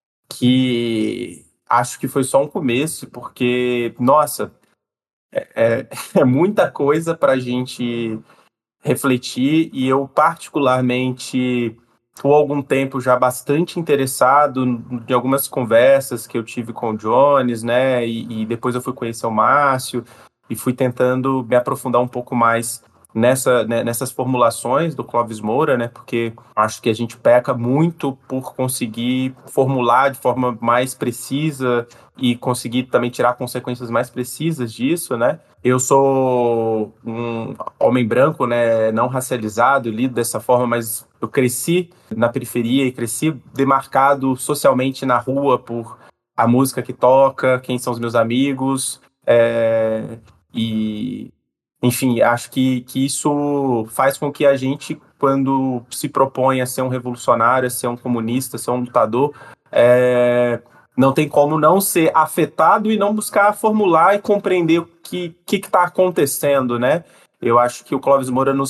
que acho que foi só um começo, porque, nossa, é, é, é muita coisa para a gente refletir, e eu particularmente estou há algum tempo já bastante interessado em algumas conversas que eu tive com o Jones, né, e, e depois eu fui conhecer o Márcio e fui tentando me aprofundar um pouco mais nessa, né, nessas formulações do Clóvis Moura, né, porque acho que a gente peca muito por conseguir formular de forma mais precisa e conseguir também tirar consequências mais precisas disso, né. Eu sou um homem branco, né, não racializado, lido dessa forma, mas eu cresci na periferia e cresci demarcado socialmente na rua por a música que toca, quem são os meus amigos, é, e, enfim, acho que, que isso faz com que a gente, quando se propõe a ser um revolucionário, a ser um comunista, a ser um lutador, é, não tem como não ser afetado e não buscar formular e compreender o que que está acontecendo, né? Eu acho que o Clóvis Moura nos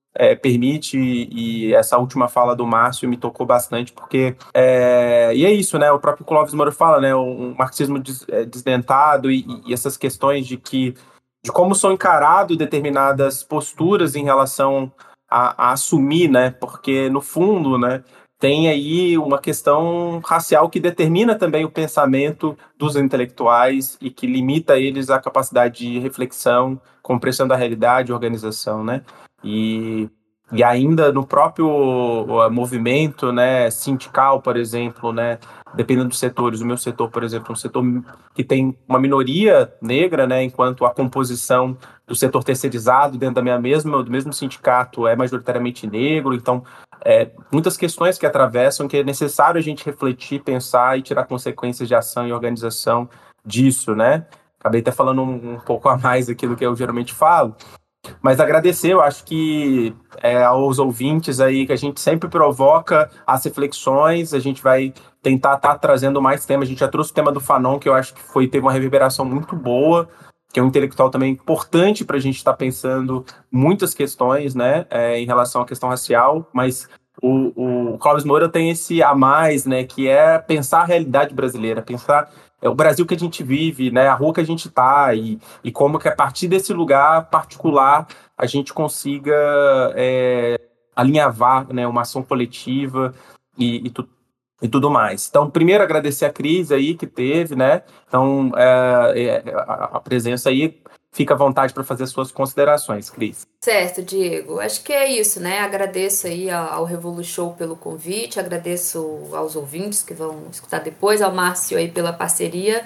é, permite, e essa última fala do Márcio me tocou bastante, porque, é, e é isso, né, o próprio Clóvis Moura fala, né, um marxismo des, é, desdentado e, e essas questões de que, de como são encaradas determinadas posturas em relação a, a assumir, né, porque no fundo, né, tem aí uma questão racial que determina também o pensamento dos intelectuais e que limita eles à capacidade de reflexão, compreensão da realidade, organização, né? E, e ainda no próprio movimento, né, sindical, por exemplo, né, dependendo dos setores, o meu setor, por exemplo, é um setor que tem uma minoria negra, né, enquanto a composição do setor terceirizado dentro da minha mesma, do mesmo sindicato é majoritariamente negro, então é, muitas questões que atravessam que é necessário a gente refletir, pensar e tirar consequências de ação e organização disso, né? Acabei até falando um, um pouco a mais aqui do que eu geralmente falo, mas agradecer, eu acho que é, aos ouvintes aí, que a gente sempre provoca as reflexões, a gente vai tentar estar tá trazendo mais temas, a gente já trouxe o tema do Fanon, que eu acho que foi, teve uma reverberação muito boa, que é um intelectual também importante para a gente estar tá pensando muitas questões, né, é, em relação à questão racial, mas o, o Clóvis Moura tem esse a mais, né, que é pensar a realidade brasileira, pensar é o Brasil que a gente vive, né, a rua que a gente está, e, e como que a partir desse lugar particular a gente consiga é, alinhavar, né, uma ação coletiva e, e, tu, e tudo mais. Então, primeiro agradecer a Cris aí que teve, né, então é, é, a, a presença aí, fica à vontade para fazer suas considerações, Cris. Certo, Diego. Acho que é isso, né? Agradeço aí ao Revolution pelo convite, agradeço aos ouvintes que vão escutar depois, ao Márcio aí pela parceria.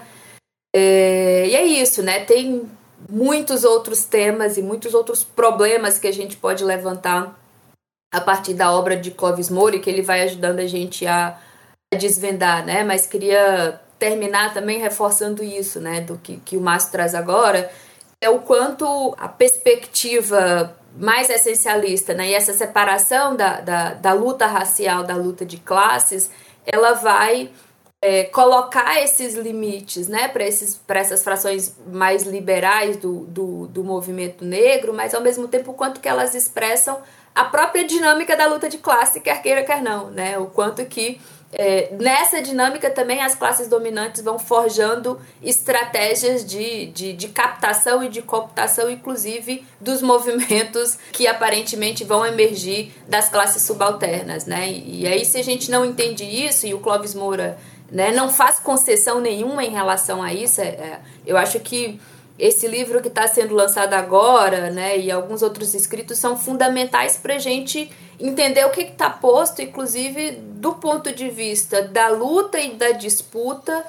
É, e é isso, né? Tem muitos outros temas e muitos outros problemas que a gente pode levantar a partir da obra de Clóvis Moura, que ele vai ajudando a gente a, a desvendar, né? Mas queria terminar também reforçando isso, né? Do que, que o Márcio traz agora, é o quanto a perspectiva mais essencialista, né, e essa separação da, da, da luta racial, da luta de classes, ela vai é, colocar esses limites, né, para esses, para essas frações mais liberais do, do, do movimento negro, mas ao mesmo tempo o quanto que elas expressam a própria dinâmica da luta de classe, quer queira, quer não, né, o quanto que É, nessa dinâmica também as classes dominantes vão forjando estratégias de, de, de captação e de cooptação, inclusive dos movimentos que aparentemente vão emergir das classes subalternas, né? E, e aí, se a gente não entende isso, e o Clóvis Moura, né, não faz concessão nenhuma em relação a isso, é, eu acho que esse livro que está sendo lançado agora, né, e alguns outros escritos são fundamentais para a gente entender o que está posto, inclusive do ponto de vista da luta e da disputa,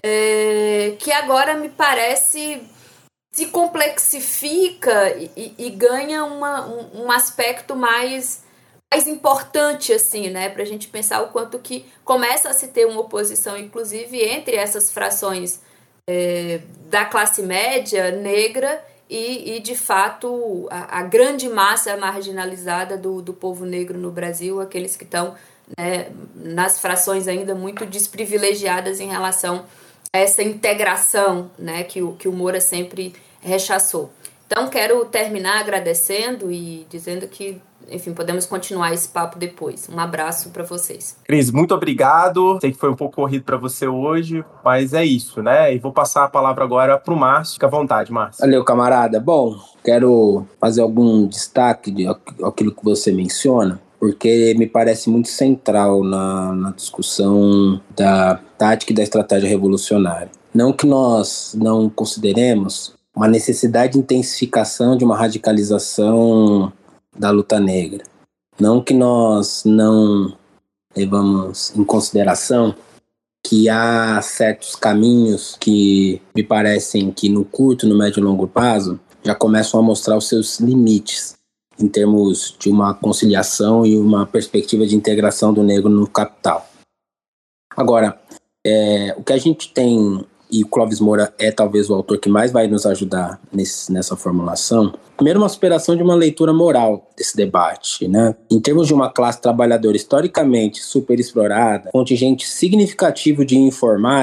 é, que agora me parece se complexifica e, e ganha uma, um, um aspecto mais, mais importante, assim, né, para a gente pensar o quanto que começa a se ter uma oposição, inclusive, entre essas frações é, da classe média negra E, e, de fato, a, a grande massa marginalizada do, do povo negro no Brasil, aqueles que estão, né, nas frações ainda muito desprivilegiadas em relação a essa integração, né, que, o, que o Moura sempre rechaçou. Então, quero terminar agradecendo e dizendo que, enfim, podemos continuar esse papo depois. Um abraço para vocês. Cris, muito obrigado. Sei que foi um pouco corrido para você hoje, mas é isso, né? E vou passar a palavra agora para o Márcio. Fica à vontade, Márcio. Valeu, camarada. Bom, quero fazer algum destaque de aquilo que você menciona, porque me parece muito central na, na discussão da tática e da estratégia revolucionária. Não que nós não consideremos uma necessidade de intensificação de uma radicalização da luta negra. Não que nós não levamos em consideração que há certos caminhos que me parecem que no curto, no médio e longo prazo já começam a mostrar os seus limites em termos de uma conciliação e uma perspectiva de integração do negro no capital. Agora, é, o que a gente tem, e o Clóvis Moura é talvez o autor que mais vai nos ajudar nesse, nessa formulação, primeiro uma aspiração de uma leitura moral desse debate, né? Em termos de uma classe trabalhadora historicamente superexplorada, contingente significativo de informais,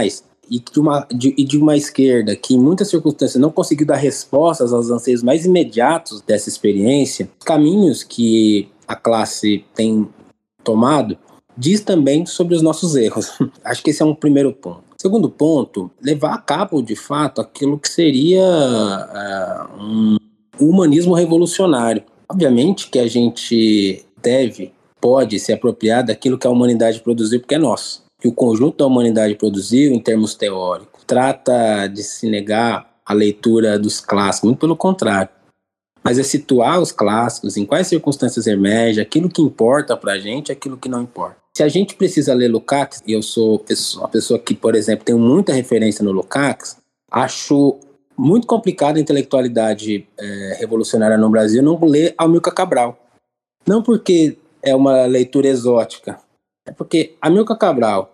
e de uma, de, de uma esquerda que em muitas circunstâncias não conseguiu dar respostas aos anseios mais imediatos dessa experiência, os caminhos que a classe tem tomado diz também sobre os nossos erros. Acho que esse é um primeiro ponto. Segundo ponto, levar a cabo de fato aquilo que seria uh, um humanismo revolucionário. Obviamente que a gente deve, pode se apropriar daquilo que a humanidade produziu porque é nosso. Que o conjunto da humanidade produziu em termos teóricos. Trata de se negar a leitura dos clássicos, muito pelo contrário. Mas é situar os clássicos, em quais circunstâncias emerge, aquilo que importa pra gente, aquilo que não importa. Se a gente precisa ler Lukács, e eu sou uma pessoa que, por exemplo, tem muita referência no Lukács, acho muito complicado a intelectualidade é, revolucionária no Brasil não ler Amilcar Cabral. Não porque é uma leitura exótica, é porque Amilcar Cabral,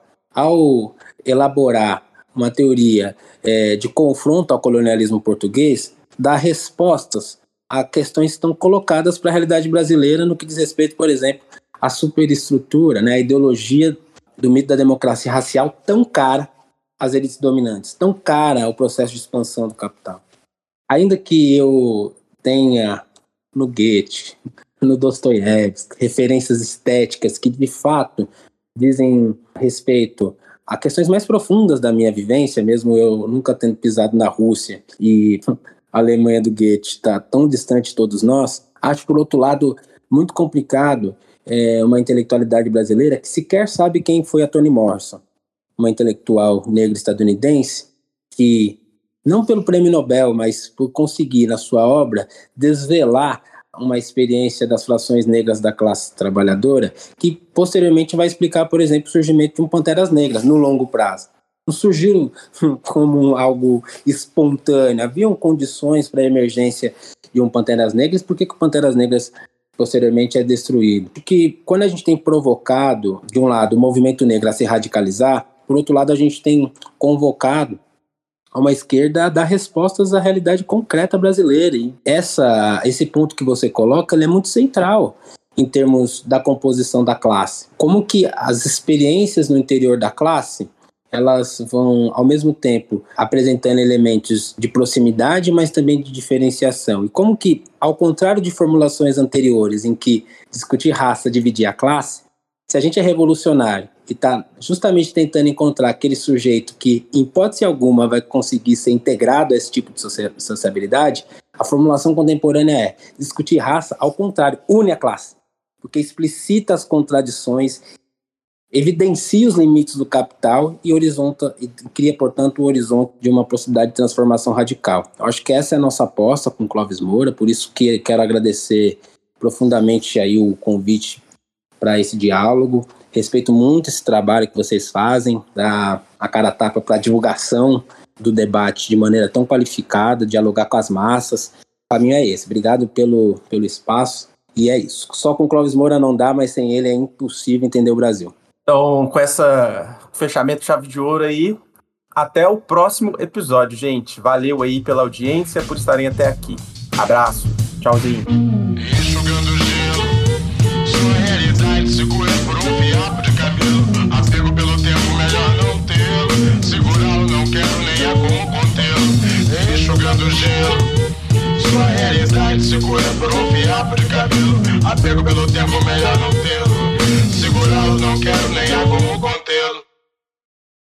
ao elaborar uma teoria é, de confronto ao colonialismo português, dá respostas a questões que estão colocadas para a realidade brasileira no que diz respeito, por exemplo, à superestrutura, né, a ideologia do mito da democracia racial tão cara às elites dominantes, tão cara ao processo de expansão do capital. Ainda que eu tenha no Goethe, no Dostoiévski, referências estéticas que de fato dizem respeito a questões mais profundas da minha vivência, mesmo eu nunca tendo pisado na Rússia e a Alemanha do Goethe está tão distante de todos nós, acho, por outro lado, muito complicado é, uma intelectualidade brasileira que sequer sabe quem foi a Toni Morrison, uma intelectual negra estadunidense que, não pelo prêmio Nobel, mas por conseguir, na sua obra, desvelar uma experiência das frações negras da classe trabalhadora, que posteriormente vai explicar, por exemplo, o surgimento de um Panteras Negras no longo prazo. Não surgiram como algo espontâneo, haviam condições para a emergência de um Panteras Negras. Por que que o Panteras Negras posteriormente é destruído? Porque quando a gente tem provocado, de um lado, o movimento negro a se radicalizar, por outro lado, a gente tem convocado a uma esquerda a dar respostas à realidade concreta brasileira. E essa, esse ponto que você coloca, ele é muito central em termos da composição da classe. Como que as experiências no interior da classe, elas vão, ao mesmo tempo, apresentando elementos de proximidade, mas também de diferenciação. E como que, ao contrário de formulações anteriores, em que discutir raça dividia a classe, se a gente é revolucionário e está justamente tentando encontrar aquele sujeito que, em hipótese alguma, vai conseguir ser integrado a esse tipo de sociabilidade, a formulação contemporânea é discutir raça, ao contrário, une a classe, porque explicita as contradições, evidencia os limites do capital e horizonta, e cria, portanto, o horizonte de uma possibilidade de transformação radical. Eu acho que essa é a nossa aposta com Clóvis Moura, por isso que quero agradecer profundamente aí o convite para esse diálogo. Respeito muito esse trabalho que vocês fazem, dar a cara a tapa para a divulgação do debate de maneira tão qualificada, dialogar com as massas. O caminho é esse. Obrigado pelo, pelo espaço. E é isso. Só com Clóvis Moura não dá, mas sem ele é impossível entender o Brasil. Então, com essa fechamento chave de ouro aí, até o próximo episódio, gente. Valeu aí pela audiência, por estarem até aqui. Abraço. Tchauzinho. Enxugando gelo, sua realidade segura por um fiapo de cabelo. Apego pelo tempo, melhor não tê-lo. Segurá-lo, não quero nem há como contê-lo. Enxugando gelo, sua realidade segura por um fiapo de cabelo. Apego pelo tempo, melhor não tê-lo.